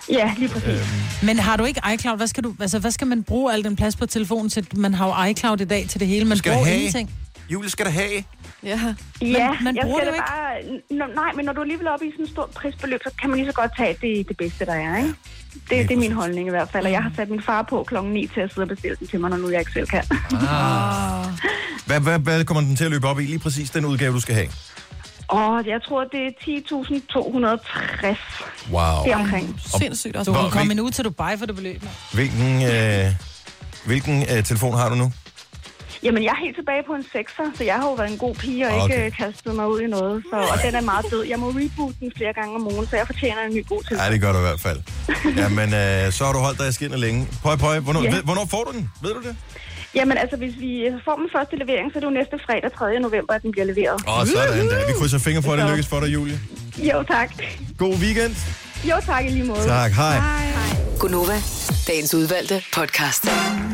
Speaker 8: Ja, lige præcis. Øhm.
Speaker 4: Men har du ikke iCloud? Hvad skal, du, altså, hvad skal man bruge al den plads på telefonen til? Man har jo iCloud i dag til det hele. Man
Speaker 2: skal
Speaker 4: bruger
Speaker 2: have.
Speaker 4: ingenting.
Speaker 2: Julie, skal der have?
Speaker 5: Ja,
Speaker 8: ja
Speaker 4: man, man
Speaker 8: jeg
Speaker 4: bruger
Speaker 8: skal
Speaker 4: det
Speaker 8: det bare... Nå, nej, men når du er alligevel oppe i sådan et stort prisbeløb, så kan man lige så godt tage det, det bedste, der er, ikke? Det, det er min holdning i hvert fald, og jeg har sat min far på klokken ni til at sidde og bestille den til mig, når nu jeg ikke selv kan.
Speaker 2: Ah. hvad, hvad, hvad kommer den til at løbe op i? Lige præcis den udgave, du skal have?
Speaker 8: Åh, jeg tror, det er ti tusind to hundrede og tres.
Speaker 2: Wow.
Speaker 8: Det er omkring.
Speaker 5: Sindssygt også.
Speaker 4: Du kan
Speaker 2: Hvor-
Speaker 4: komme
Speaker 2: hvil-
Speaker 4: en uge til Dubai for det beløb.
Speaker 2: Hvilken, øh, hvilken øh, telefon har du nu?
Speaker 8: Jamen, jeg er helt tilbage på en sekser, så jeg har jo været en god pige og
Speaker 2: Okay.
Speaker 8: ikke øh, kastet mig ud i noget. Så, og den er meget død. Jeg må reboot den flere gange om ugen, så jeg fortjener en ny god telefon.
Speaker 2: Ja, det gør du i hvert fald. Jamen, øh, så har du holdt dig i skinnet længe. Pøj, pøj, hvornår,
Speaker 8: Ja.
Speaker 2: ved, hvornår får du den? Ved du det?
Speaker 8: Jamen, altså, hvis vi får den første levering, så er det jo næste fredag, tredje november, at den bliver leveret.
Speaker 2: Åh, oh, sådan da. Vi krydser fingre for, at det lykkes for dig, Julie.
Speaker 8: Jo, tak.
Speaker 2: God weekend.
Speaker 8: Jo, tak i lige måde.
Speaker 2: Tak, hej.
Speaker 6: Gunova, dagens udvalgte podcast.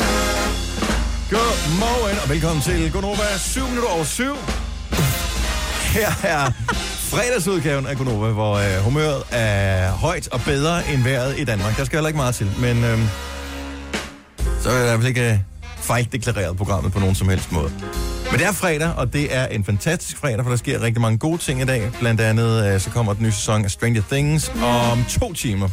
Speaker 2: Godmorgen, og velkommen til Gonova syv minutter over syv. Her er fredagsudgaven af Gonova, hvor øh, humøret er højt og bedre end vejret i Danmark. Der skal heller ikke meget til, men øh, så er det i hvert fald ikke øh, fejldeklareret programmet på nogen som helst måde. Men det er fredag, og det er en fantastisk fredag, for der sker rigtig mange gode ting i dag. Blandt andet øh, så kommer den nye sæson af Stranger Things om to timer.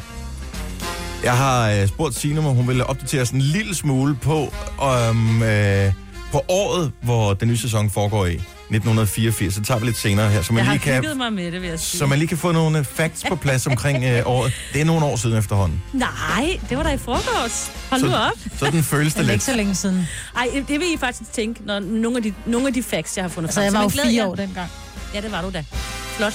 Speaker 2: Jeg har øh, spurgt Signe, om hun ville opdatere os en lille smule på, um, øh, på året, hvor den nye sæson foregår i. nitten fireogfirs. Så tager vi lidt senere her, så man,
Speaker 3: Jeg har
Speaker 2: lige kan,
Speaker 3: hygget mig med det, vil jeg sige.
Speaker 2: så man lige kan få nogle facts på plads omkring øh, året. Det er nogle år siden efterhånden.
Speaker 3: Nej, det var da i forgårs. Hold nu
Speaker 2: Så,
Speaker 3: op.
Speaker 2: sådan føles det
Speaker 4: Det er ikke
Speaker 2: lidt.
Speaker 4: så længe siden.
Speaker 3: Ej, det vil I faktisk tænke, når nogle af de, nogle af de facts, jeg har fundet
Speaker 4: Altså,
Speaker 3: frem.
Speaker 4: jeg var jo
Speaker 3: Så man glæder
Speaker 4: fire
Speaker 3: jer.
Speaker 4: år dengang.
Speaker 3: Ja, det var du da. Flot.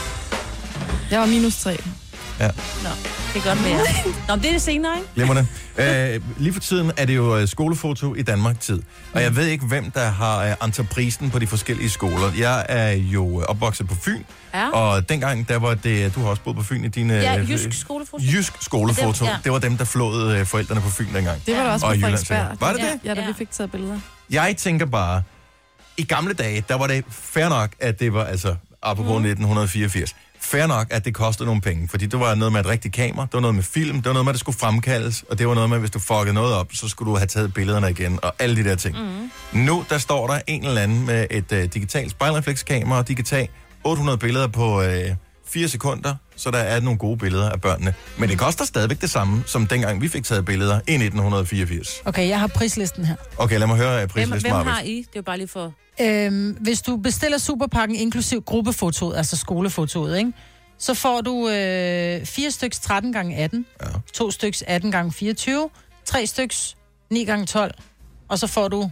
Speaker 5: Jeg var minus tre.
Speaker 2: Ja.
Speaker 3: Nå, det er godt med jer. Nå, men det er det senere, ikke?
Speaker 2: Glimrende. Øh, lige for tiden er det jo øh, skolefoto i Danmark-tid. Og jeg ved ikke, hvem der har øh, entreprisen på de forskellige skoler. Jeg er jo øh, opvokset på Fyn,
Speaker 3: Ja.
Speaker 2: og dengang, der var det, du har også boet på Fyn i dine...
Speaker 3: Ja,
Speaker 2: øh,
Speaker 3: jysk skolefoto.
Speaker 2: Jysk skolefoto.
Speaker 3: Dem, ja.
Speaker 2: Det var dem, der flåede øh, forældrene på Fyn dengang.
Speaker 5: Det var der også
Speaker 2: Og
Speaker 5: på
Speaker 2: i Jylland,
Speaker 5: Frederiksberg.
Speaker 2: sikkert. Var det det?
Speaker 5: Ja, da
Speaker 3: Ja.
Speaker 5: vi fik taget billeder.
Speaker 2: Jeg tænker bare, i gamle dage, der var det fair nok, at det var, altså, apropos mm. nitten fireogfirs, fair nok, at det kostede nogle penge, fordi det var noget med et rigtigt kamera, det var noget med film, det var noget med, at det skulle fremkaldes, og det var noget med, at hvis du fuckede noget op, så skulle du have taget billederne igen, og alle de der ting. Mm. Nu, der står der en eller anden med et uh, digitalt spejlreflekskamera, og de kan tage otte hundrede billeder på uh, fire sekunder, så der er nogle gode billeder af børnene. Men det koster stadigvæk det samme, som dengang vi fik taget billeder i nitten fireogfirs.
Speaker 4: Okay, jeg har prislisten her.
Speaker 2: Okay, lad mig høre uh,
Speaker 3: Hvem,
Speaker 2: prislisten,
Speaker 3: hvem
Speaker 2: Marbet.
Speaker 3: har I? Det er jo bare lige for...
Speaker 4: Øhm, hvis du bestiller superpakken inklusiv gruppefotoet, altså skolefotoet, ikke? Så får du øh, fire styks tretten gange atten,
Speaker 2: Ja.
Speaker 4: to styks atten gange fireogtyve, tre styks ni gange tolv, og så får du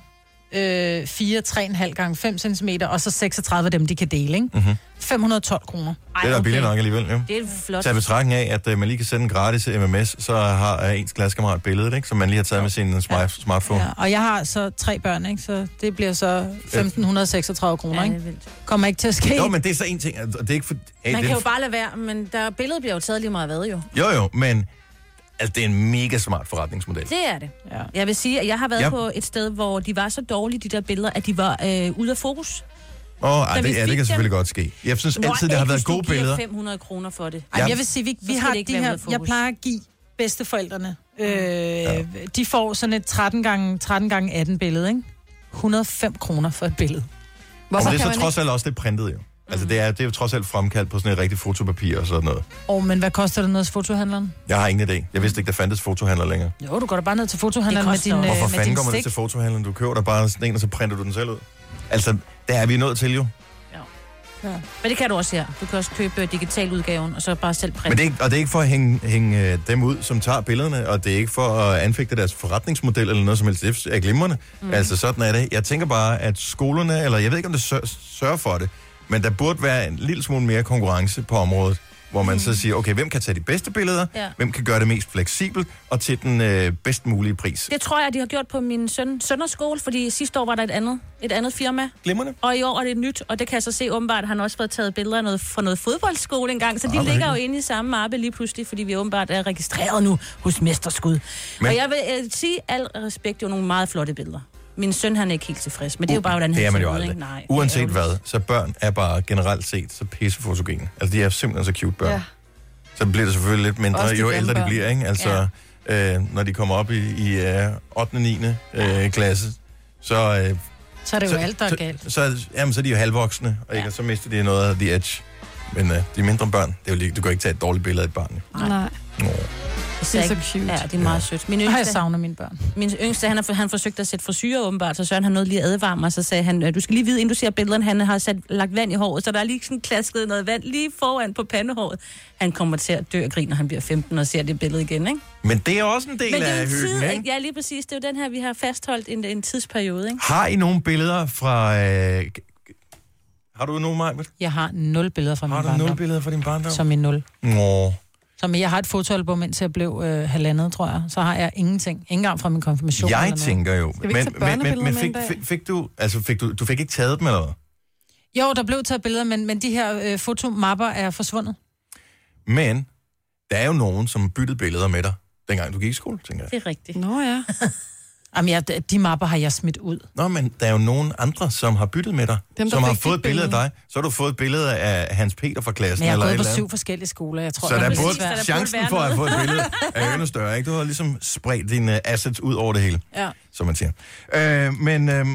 Speaker 4: øh, fire tre komma fem gange fem centimeter, og så seksogtredive af dem, de kan dele, ikke?
Speaker 2: Mhm.
Speaker 4: fem hundrede og tolv kroner.
Speaker 3: Ej,
Speaker 2: Det er da billigt
Speaker 3: okay.
Speaker 2: nok alligevel, jo.
Speaker 3: Det er flot.
Speaker 2: Tag i betragtning af, at uh, man lige kan sende en gratis M M S, så har uh, ens klassekammerat billedet, ikke? Som man lige har taget med sin smart- smartphone.
Speaker 4: Ja, og jeg har så tre børn, ikke? Så det bliver så femten seksogtredive kroner,
Speaker 3: Ja, det
Speaker 4: ikke?
Speaker 3: er vildt.
Speaker 4: Kommer ikke til at ske.
Speaker 2: Jo, men det er så en ting, og det er ikke for... Hey,
Speaker 3: Man
Speaker 2: det
Speaker 3: kan
Speaker 2: er
Speaker 3: jo bare lade være, men der billedet bliver jo taget lige meget hvad jo.
Speaker 2: Jo, jo, men altså, det er en mega smart forretningsmodel.
Speaker 3: Det er det.
Speaker 4: Ja.
Speaker 3: Jeg vil sige, at jeg har været
Speaker 2: Ja.
Speaker 3: ja. på et sted, hvor de var så dårlige, de der billeder, at de var øh, ude af fokus.
Speaker 2: Åh, oh,
Speaker 3: Da vi
Speaker 2: det, ja, det
Speaker 3: fik
Speaker 2: kan
Speaker 3: dem-
Speaker 2: selvfølgelig godt ske. Jeg synes
Speaker 3: Nå,
Speaker 2: altid, det har
Speaker 3: ikke,
Speaker 2: været
Speaker 3: hvis du
Speaker 2: gode
Speaker 3: giver
Speaker 2: billeder.
Speaker 3: fem hundrede kroner for det.
Speaker 4: Ej,
Speaker 2: Ja.
Speaker 4: men jeg vil sige, vi,
Speaker 3: Så
Speaker 4: vi
Speaker 3: skal
Speaker 4: har
Speaker 3: det ikke
Speaker 4: de
Speaker 3: være
Speaker 4: her,
Speaker 3: ude af fokus.
Speaker 4: jeg plejer at give bedsteforældrene, øh, ja. de får sådan et tretten gange atten billede, ikke? hundrede og fem kroner for et billede.
Speaker 2: Og
Speaker 5: Hvorfor
Speaker 2: det er
Speaker 5: kan
Speaker 2: så
Speaker 5: man
Speaker 2: trods alt også det printet, jo. Altså, det er, det er jo trods alt fremkaldt på sådan et rigtigt fotopapir og sådan noget.
Speaker 4: Åh, oh, men hvad koster det ned hos fotohandleren?
Speaker 2: Jeg har ingen idé. Jeg vidste ikke, der fandtes fotohandler længere.
Speaker 4: Jo, du går da bare ned til fotohandleren
Speaker 3: Det
Speaker 4: med
Speaker 3: koster
Speaker 4: din,
Speaker 3: også.
Speaker 4: øh,
Speaker 2: Hvorfor
Speaker 4: med
Speaker 2: fanden
Speaker 4: din
Speaker 2: går man ned
Speaker 4: stik.
Speaker 2: til fotohandleren? Du køber der bare sådan en, og så printer du den selv ud. Altså, der er vi nødt til jo.
Speaker 3: Ja. Men det kan du også her. Du kan også købe øh, digital udgaven, og så bare selv printe.
Speaker 2: Men det er ikke, og det er ikke for at hænge, hænge øh, dem ud, som tager billederne, og det er ikke for at anfægte deres forretningsmodel eller noget som helst. Det er glimrende. Mm. Altså, sådan er det. Jeg tænker bare, at skolerne, eller jeg ved ikke, om det sør- sørger for det, men der burde være en lille smule mere konkurrence på området, hvor man mm. så siger, okay, hvem kan tage de bedste billeder,
Speaker 3: Ja.
Speaker 2: hvem kan gøre det mest fleksibelt, og til den øh, bedst mulige pris.
Speaker 3: Det tror jeg, de har gjort på min søn, sønderskole, fordi sidste år var der et andet, et andet firma,
Speaker 2: Glimrende.
Speaker 3: og i år er det et nyt, og det kan jeg så se åbenbart, at han også fået taget billeder af noget, fra noget fodboldskole engang, så de
Speaker 2: Ah, hvor
Speaker 3: ligger jo
Speaker 2: hyggeligt.
Speaker 3: inde i samme mappe lige pludselig, fordi vi åbenbart er registreret nu hos Mesterskud.
Speaker 2: Men-
Speaker 3: Men... Og jeg vil øh, sige, al respekt, jo nogle meget flotte billeder. Min søn, han er ikke helt tilfreds, men det er jo bare, hvordan han
Speaker 2: Det er man
Speaker 3: ser
Speaker 2: jo
Speaker 3: ud,
Speaker 2: aldrig.
Speaker 3: ikke? Nej, det er
Speaker 2: Uanset
Speaker 3: ærgerligt.
Speaker 2: hvad, så børn er bare generelt set så pissefotogene. Altså, de er simpelthen så cute børn.
Speaker 5: Ja.
Speaker 2: Så bliver det selvfølgelig lidt mindre,
Speaker 5: Også de
Speaker 2: jo
Speaker 5: grimme
Speaker 2: ældre de
Speaker 5: børn.
Speaker 2: bliver, ikke? Altså, ja. øh, når de kommer op i, i øh, ottende og niende Øh, klasse, så... Øh,
Speaker 4: Så er det jo
Speaker 2: så,
Speaker 4: alt, der er
Speaker 2: så,
Speaker 4: galt.
Speaker 2: Så, så, jamen, så er de jo halvvoksne, og, ikke? Og så mister de noget af the edge. Men øh, de mindre børn, det er jo lige, du kan ikke tage et dårligt billede af et barn.
Speaker 5: Nej. Nej.
Speaker 2: Nå.
Speaker 5: Det er så cute.
Speaker 3: Ja, det er meget sødt. Min
Speaker 4: Ej, jeg
Speaker 3: yngste,
Speaker 4: savner mine børn.
Speaker 3: min yngste han, har, han forsøgte at sætte frisyrer åbenbart, så Søren han nåede lige at advare mig, så sagde han, du skal lige vide, inden du ser billederne, han har sat, lagt vand i håret, så der er lige sådan klasket noget vand lige foran på pandehåret. Han kommer til at dø og grine, når han bliver femten og ser det billede igen, ikke?
Speaker 2: Men det er også en del
Speaker 3: Men det er
Speaker 2: af
Speaker 3: en tid,
Speaker 2: hyggen, ikke?
Speaker 3: ja, lige præcis. Det er jo den her, vi har fastholdt en, en tidsperiode, ikke?
Speaker 2: Har I nogle billeder fra... Øh, har du nogle, Majbert?
Speaker 4: Jeg har nul billeder fra min
Speaker 2: Har du
Speaker 4: barndom.
Speaker 2: nul billeder fra din barndom?
Speaker 4: Som i nul.
Speaker 2: Nå.
Speaker 4: Som jeg har et fotoalbum, indtil jeg blev øh, halvandet, tror jeg. Så har jeg ingenting. Ingen gang fra min konfirmation.
Speaker 2: Jeg
Speaker 4: eller noget.
Speaker 2: tænker jo...
Speaker 5: Skal vi ikke tage børnebilleder
Speaker 2: men
Speaker 5: med
Speaker 2: fik,
Speaker 5: en dag?
Speaker 2: fik, fik du... Altså, fik du, du fik ikke taget dem, eller hvad?
Speaker 4: Jo, der blev taget billeder, men, men de her øh, fotomapper er forsvundet.
Speaker 2: Men der er jo nogen, som byttede billeder med dig, dengang du gik i skole, tænker jeg.
Speaker 3: Det er rigtigt.
Speaker 5: Nå ja.
Speaker 4: Jamen, jeg, de mapper har jeg smidt ud.
Speaker 2: Nå, men der er jo nogen andre, som har byttet med dig,
Speaker 5: Dem, der
Speaker 2: som har
Speaker 5: fik
Speaker 2: fået
Speaker 5: dit
Speaker 2: et billede af
Speaker 5: billede.
Speaker 2: dig. Så har du fået et billede af Hans Peter fra klassen,
Speaker 4: Men jeg har
Speaker 2: eller et
Speaker 4: gået på
Speaker 2: eller
Speaker 4: syv
Speaker 2: andet.
Speaker 4: forskellige skoler. Jeg tror,
Speaker 2: Så der
Speaker 4: jeg
Speaker 2: er
Speaker 4: er
Speaker 2: både,
Speaker 3: der burde
Speaker 2: chancen
Speaker 3: være
Speaker 2: for at få
Speaker 3: noget.
Speaker 2: et billede er endnu større, ikke? Du har ligesom spredt dine assets ud over det hele,
Speaker 4: Ja.
Speaker 2: som man siger. Øh, men øh,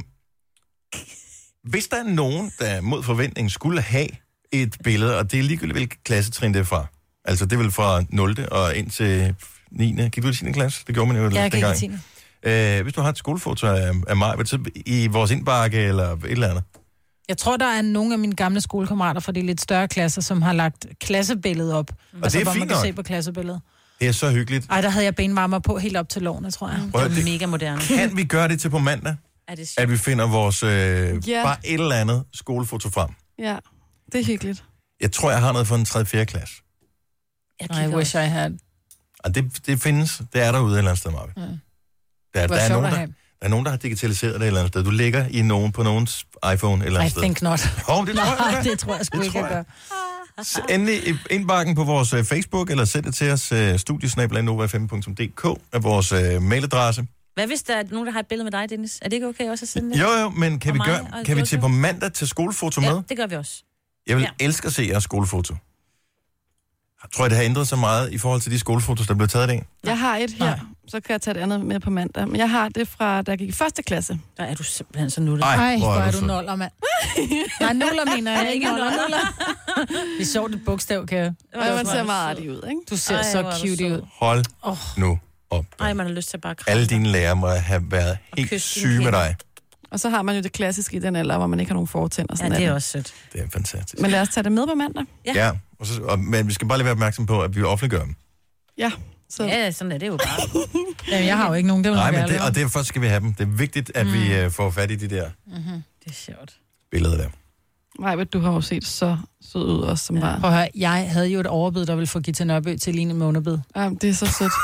Speaker 2: hvis der er nogen, der mod forventning skulle have et billede, og det er ligegyldigt, hvilken klassetrin det er fra. Altså, det er vel fra nul og ind til niende Gik du i tiende klasse? Det gjorde man jo
Speaker 4: Jeg gik i
Speaker 2: dengang.
Speaker 4: tiende
Speaker 2: Øh, hvis du har et skolefoto af, af mig, så i vores indbakke eller et eller andet.
Speaker 4: Jeg tror, der er nogle af mine gamle skolekammerater fra de lidt større klasser, som har lagt klassebilledet op. Og altså,
Speaker 2: det er
Speaker 4: hvor
Speaker 2: fint
Speaker 4: man kan
Speaker 2: nok.
Speaker 4: se på klassebilledet.
Speaker 2: Det er så hyggeligt.
Speaker 4: Ej, der havde jeg benvarmer på helt op til lårene, tror jeg.
Speaker 2: Prøv,
Speaker 3: Det er
Speaker 2: det,
Speaker 3: mega moderne.
Speaker 2: kan vi gøre det til på mandag?
Speaker 3: Er det
Speaker 2: At vi finder vores, øh,
Speaker 5: Ja.
Speaker 2: bare et eller andet skolefoto frem.
Speaker 5: Ja, det er hyggeligt.
Speaker 2: Jeg tror, jeg har noget for en tredje fjerde klasse.
Speaker 3: Jeg
Speaker 4: I wish I had.
Speaker 2: Og det, det findes, det er derude et eller andet sted, Marve.
Speaker 4: Mm.
Speaker 2: Der,
Speaker 4: Hvor
Speaker 2: der, er
Speaker 4: sjovt
Speaker 2: nogen,
Speaker 4: at
Speaker 2: der,
Speaker 4: have.
Speaker 2: der er nogen, der har digitaliseret det et eller andet sted. Du ligger i nogen på nogens iPhone et eller
Speaker 4: I
Speaker 2: andet sted.
Speaker 4: think not.
Speaker 2: Oh, det tror jeg,
Speaker 4: Nej,
Speaker 2: du gør.
Speaker 4: det tror jeg sgu
Speaker 2: Det
Speaker 4: ikke,
Speaker 2: tror
Speaker 4: jeg gør.
Speaker 2: Så endelig i indbakken på vores øh, Facebook, eller send det til os, uh, studiesnabel-a nova fem punktum d k er vores uh, mailadresse.
Speaker 3: Hvad hvis der er nogen, der har et billede med dig, Dennis? Er det ikke okay også at sende det?
Speaker 2: Jo, jo, men kan
Speaker 3: Og
Speaker 2: vi,
Speaker 3: mig,
Speaker 2: gøre,
Speaker 3: og
Speaker 2: kan vi
Speaker 3: Jojo?
Speaker 2: til på mandag til skolefoto med?
Speaker 3: Ja, det gør vi også.
Speaker 2: Jeg vil
Speaker 3: Ja.
Speaker 2: elske at se jeres skolefoto. Tror jeg, det har ændret sig meget i forhold til de skolefotos, der blev taget i dag?
Speaker 5: Jeg har et her,
Speaker 4: Nej.
Speaker 5: så kan jeg tage det andet med på mandag. Men jeg har det fra, da jeg gik i første klasse.
Speaker 3: Der er du simpelthen så nuttet.
Speaker 4: Ej, hvor er du
Speaker 2: sød.
Speaker 4: noller, mand. Nej, nuller mener jeg ikke. Noller, nuller. Vi så det bogstav, kan jeg.
Speaker 5: Og man ser meget artig ud, ikke?
Speaker 4: Du ser
Speaker 3: Ej,
Speaker 4: så
Speaker 3: hvor er du
Speaker 4: cute
Speaker 3: sød.
Speaker 4: ud.
Speaker 2: Hold
Speaker 4: Åh.
Speaker 2: nu op.
Speaker 3: Ej, man har lyst til at bare kramme.
Speaker 2: Alle dine lærere må have været helt
Speaker 3: kysse dine
Speaker 2: syge med
Speaker 3: kinder.
Speaker 2: dig.
Speaker 5: Og så har man jo det klassiske i den alder, hvor man ikke har nogen fortænder.
Speaker 3: Ja,
Speaker 5: Sådan
Speaker 3: det
Speaker 5: er
Speaker 3: er
Speaker 5: det.
Speaker 3: også sødt.
Speaker 2: Det er fantastisk.
Speaker 5: Men lad os tage det med på mandag.
Speaker 3: Ja.
Speaker 2: Ja, og så, og, men vi skal bare lige være opmærksom på, at vi offentliggør dem.
Speaker 5: Ja. Så.
Speaker 3: Ja, sådan er det jo bare.
Speaker 4: Jamen, jeg har jo ikke nogen, det vil
Speaker 2: Nej,
Speaker 4: nok
Speaker 2: men
Speaker 4: være
Speaker 2: det,
Speaker 4: lave.
Speaker 2: og derfor skal vi have dem. Det er vigtigt, at mm. vi uh, får fat i de der
Speaker 3: Det er sjovt.
Speaker 2: billeder der.
Speaker 5: Nej, du har jo set så sød ud også som var.
Speaker 4: Prøv at høre, jeg havde jo et overbid, der ville få Gita Nørby til Line med underbid.
Speaker 5: Ja, det er så sødt.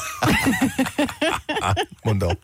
Speaker 2: Ah, mund dog.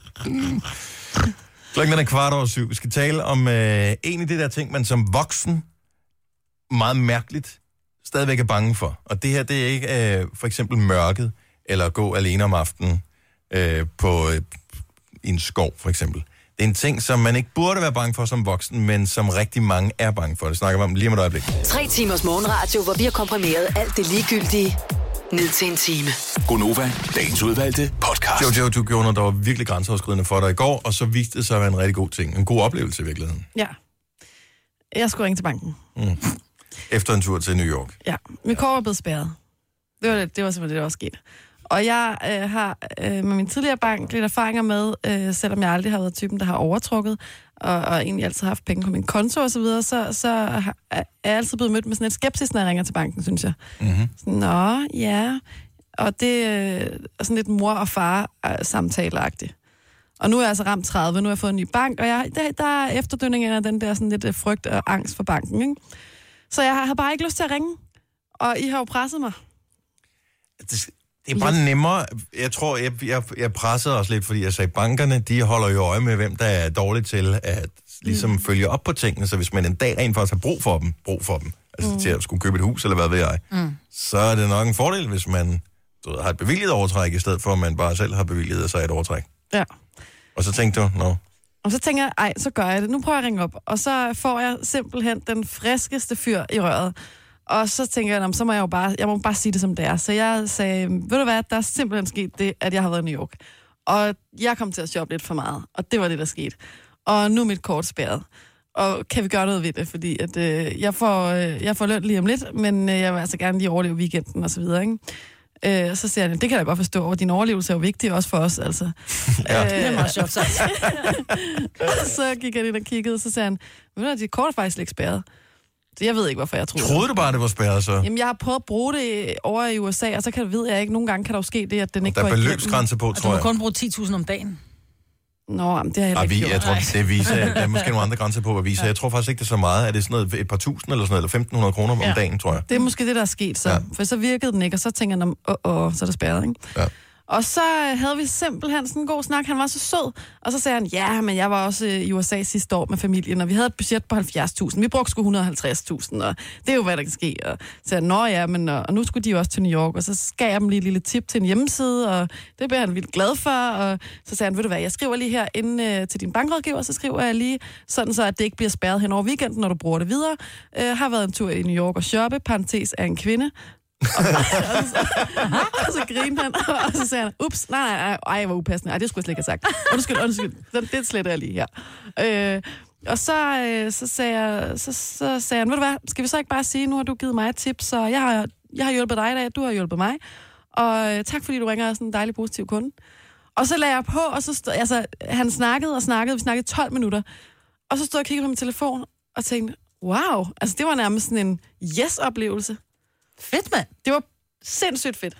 Speaker 2: Klokken er kvart over syv. Vi skal tale om øh, en af de der ting, man som voksen meget mærkeligt stadigvæk er bange for. Og det her, det er ikke øh, for eksempel mørket, eller gå alene om aftenen øh, på øh, i en skov, for eksempel. Det er en ting, som man ikke burde være bange for som voksen, men som rigtig mange er bange for. Det snakker vi om lige om et øjeblik.
Speaker 6: Tre timers morgenradio, hvor vi har komprimeret alt det ligegyldige ned til en time.
Speaker 7: Gonova, dagens udvalgte podcast.
Speaker 2: Jojo, du gjorde noget, der var virkelig grænseoverskridende for dig i går, og så viste det sig at være en rigtig god ting. En god oplevelse i virkeligheden.
Speaker 5: Ja. Jeg skulle ringe til banken.
Speaker 2: Mm. Efter en tur til New York.
Speaker 5: Ja. Mit kort var blevet spærret. Det var, det, det var simpelthen det, der var sket. Og jeg øh, har øh, med min tidligere bank lidt erfaringer med, øh, selvom jeg aldrig har været typen, der har overtrukket, og, og egentlig altid haft penge på min konto og så videre, så, så har, er jeg altid blevet mødt med sådan et skepsis, når jeg ringer til banken, synes jeg.
Speaker 2: Mm-hmm.
Speaker 5: Sådan, nå, ja. Og det øh, er sådan lidt mor- og far-samtaleagtigt. Og nu er jeg altså ramt tredive, nu har jeg fået en ny bank, og jeg, der, der er efterdyningen af den der sådan lidt frygt og angst for banken, ikke? Så jeg har bare ikke lyst til at ringe, og I har jo presset mig.
Speaker 2: Det, det er bare nemmere. Jeg tror, jeg, jeg, jeg pressede også lidt, fordi jeg sagde, bankerne, de holder jo øje med, hvem der er dårligt til at ligesom mm. følge op på tingene, så hvis man en dag rent faktisk har brug for dem, brug for dem, altså mm. til at skulle købe et hus, eller hvad ved jeg, mm. så er det nok en fordel, hvis man du ved, har et bevilget overtræk, i stedet for, at man bare selv har bevilget sig et overtræk.
Speaker 5: Ja.
Speaker 2: Og så tænkte du, nå.
Speaker 5: Og så tænker jeg, ej, så gør jeg det. Nu prøver jeg at ringe op. Og så får jeg simpelthen den friskeste fyr i røret. Og så tænker jeg, så må jeg jo bare, jeg må bare sige det som det er. Så jeg sagde, ved du hvad, der er simpelthen sket det, at jeg har været i New York. Og jeg kom til at shoppe lidt for meget, og det var det, der skete. Og nu er mit kort spærret. Og kan vi gøre noget ved det, fordi at, øh, jeg, får, øh, jeg får løn lige om lidt, men øh, jeg vil altså gerne lige overleve weekenden og så videre, ikke? Øh, så siger han, det kan jeg godt forstå, og din overlevelse er jo vigtig også for os, altså.
Speaker 2: Ja.
Speaker 5: Øh,
Speaker 4: Det er meget sjovt sagt.
Speaker 5: så gik jeg ind og kiggede, og så sagde han, ved du, dit kort er faktisk ikke spærret. Så jeg ved ikke, hvorfor jeg troede
Speaker 2: Troede du bare, det var spærret så?
Speaker 5: Jamen, jeg har prøvet at bruge det over i U S A, og så kan, ved jeg ikke, nogle gange kan der jo ske det, at den ikke
Speaker 2: Der
Speaker 5: går
Speaker 2: er
Speaker 5: igennem.
Speaker 2: beløbsgrænse på,
Speaker 4: Og du
Speaker 2: tror
Speaker 4: må
Speaker 2: jeg.
Speaker 4: kun bruge ti tusind om dagen.
Speaker 5: Nå, jamen, det har jeg heller
Speaker 2: Ah,
Speaker 5: ikke
Speaker 2: vi,
Speaker 5: gjort.
Speaker 2: jeg tror, det viser, der er måske nogle andre grænser på, hvad viser. Jeg tror faktisk ikke, det er så meget. Er det sådan noget et par tusind eller sådan noget, eller femten hundrede kroner om
Speaker 4: Ja.
Speaker 2: dagen, tror jeg.
Speaker 5: Det er måske det, der er sket så.
Speaker 2: Ja.
Speaker 5: Ja. For så virkede den ikke, og så tænker jeg, åh, åh, så er det spærret, ikke?
Speaker 2: Ja.
Speaker 5: Og så havde vi simpelthen sådan en god snak. Han var så sød. Og så sagde han, ja, men jeg var også i U S A sidste år med familien, og vi havde et budget på halvfjerds tusind. Vi brugte sgu et hundrede og halvtreds tusind, og det er jo, hvad der kan ske. Og så sagde han, nå ja, men og nu skulle de jo også til New York, og så gav jeg dem lige et lille tip til en hjemmeside, og det blev han vildt glad for. Og så sagde han, ved du hvad, jeg skriver lige her ind øh, til din bankrådgiver, så skriver jeg lige, sådan så, at det ikke bliver spærret hen over weekenden, når du bruger det videre. Øh, har været en tur i New York og shoppe, parentes er en kvinde. og, så, og så grinede han, og så sagde han, ups, nej, nej, nej, ej, jeg var upassende. Ej, det skulle jeg slet ikke have sagt. Undskyld, undskyld, det, det sletter jeg lige her. Øh, og så, øh, så, sagde jeg, så, så sagde han, ved du hvad, skal vi så ikke bare sige, nu har du givet mig et tip, så jeg har, jeg har hjulpet dig i dag, du har hjulpet mig, og øh, tak fordi du ringer, sådan en dejlig positiv kunde. Og så lagde jeg på, og så stod, altså, han snakkede og snakkede, vi snakkede tolv minutter, og så stod jeg og kiggede på min telefon, og tænkte, wow, altså det var nærmest sådan en yes-oplevelse.
Speaker 4: Fedt, mand.
Speaker 5: Det var sindssygt fedt.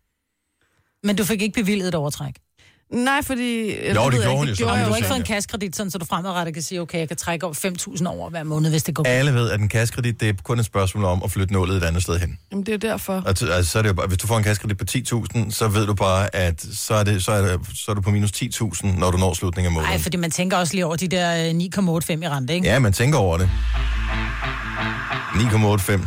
Speaker 4: Men du fik ikke bevilget et overtræk.
Speaker 5: Nej, fordi...
Speaker 2: Jo, det gjorde hun jo så.
Speaker 5: gjorde
Speaker 4: Og
Speaker 5: jeg
Speaker 4: du
Speaker 5: jo
Speaker 4: har ikke
Speaker 5: så.
Speaker 4: fået en kassekredit, sådan, så du fremadrettet kan sige, okay, jeg kan trække over fem tusind over hver måned, hvis det går.
Speaker 2: Alle ved, at en kassekredit, det er kun et spørgsmål om at flytte nålet et andet sted hen.
Speaker 5: Jamen, det er jo derfor.
Speaker 2: Altså, altså, så er det jo bare, hvis du får en kassekredit på ti tusind, så ved du bare, at så er, det, så er, det, så er du på minus ti tusind, når du når slutningen af måneden.
Speaker 4: Nej, fordi man tænker også lige over de der ni komma otte fem i rente, ikke?
Speaker 2: Ja, man tænker over det. ni komma otte fem.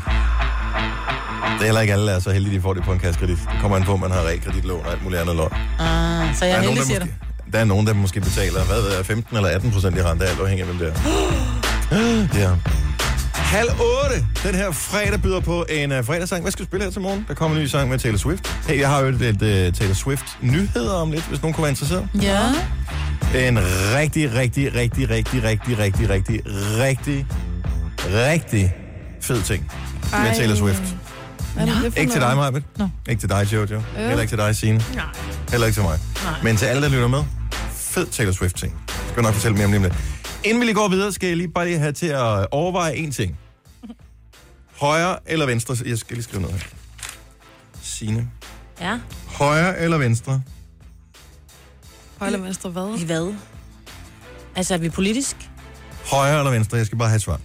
Speaker 2: Det er heller ikke alle, der er så heldige, de får det på en kassekredit. Det kommer an på, at man har realkreditlån og alt muligt andet lån.
Speaker 4: Ah, så jeg er heldig, siger du.
Speaker 2: Der er nogen, der måske betaler, hvad ved jeg, femten eller atten procent i rente, alt afhængig af hvem det er. Ja. Halv otte. Den her fredag byder på en uh, fredagssang. Hvad skal du spille her til morgen? Der kommer en ny sang med Taylor Swift. Hey, jeg har jo et, et uh, Taylor Swift-nyheder om lidt, hvis nogen kunne være interesseret.
Speaker 4: Ja.
Speaker 2: En rigtig, rigtig, rigtig, rigtig, rigtig, rigtig, rigtig, rigtig, rigtig fed ting med
Speaker 5: Ej.
Speaker 2: Taylor Swift.
Speaker 5: Hvad er det for
Speaker 2: Ikke til dig,
Speaker 5: noget?
Speaker 2: Marbet.
Speaker 4: Nå.
Speaker 2: Ikke til dig, Jojo. Heller ikke til dig, Signe.
Speaker 3: Nej.
Speaker 2: Heller ikke til mig.
Speaker 3: Nej.
Speaker 2: Men til alle, der lytter med, fed Taylor Swift-ting. Skal jeg nok fortælle mere om lige om lidt. Inden vi lige går videre, skal jeg lige bare lige have til at overveje en ting. Højre eller venstre? Jeg skal lige skrive noget her. Signe.
Speaker 3: Ja.
Speaker 2: Højre eller venstre?
Speaker 5: Højre eller venstre hvad?
Speaker 3: I hvad? Altså, er vi politisk?
Speaker 2: Højre eller venstre? Jeg skal bare have et svar.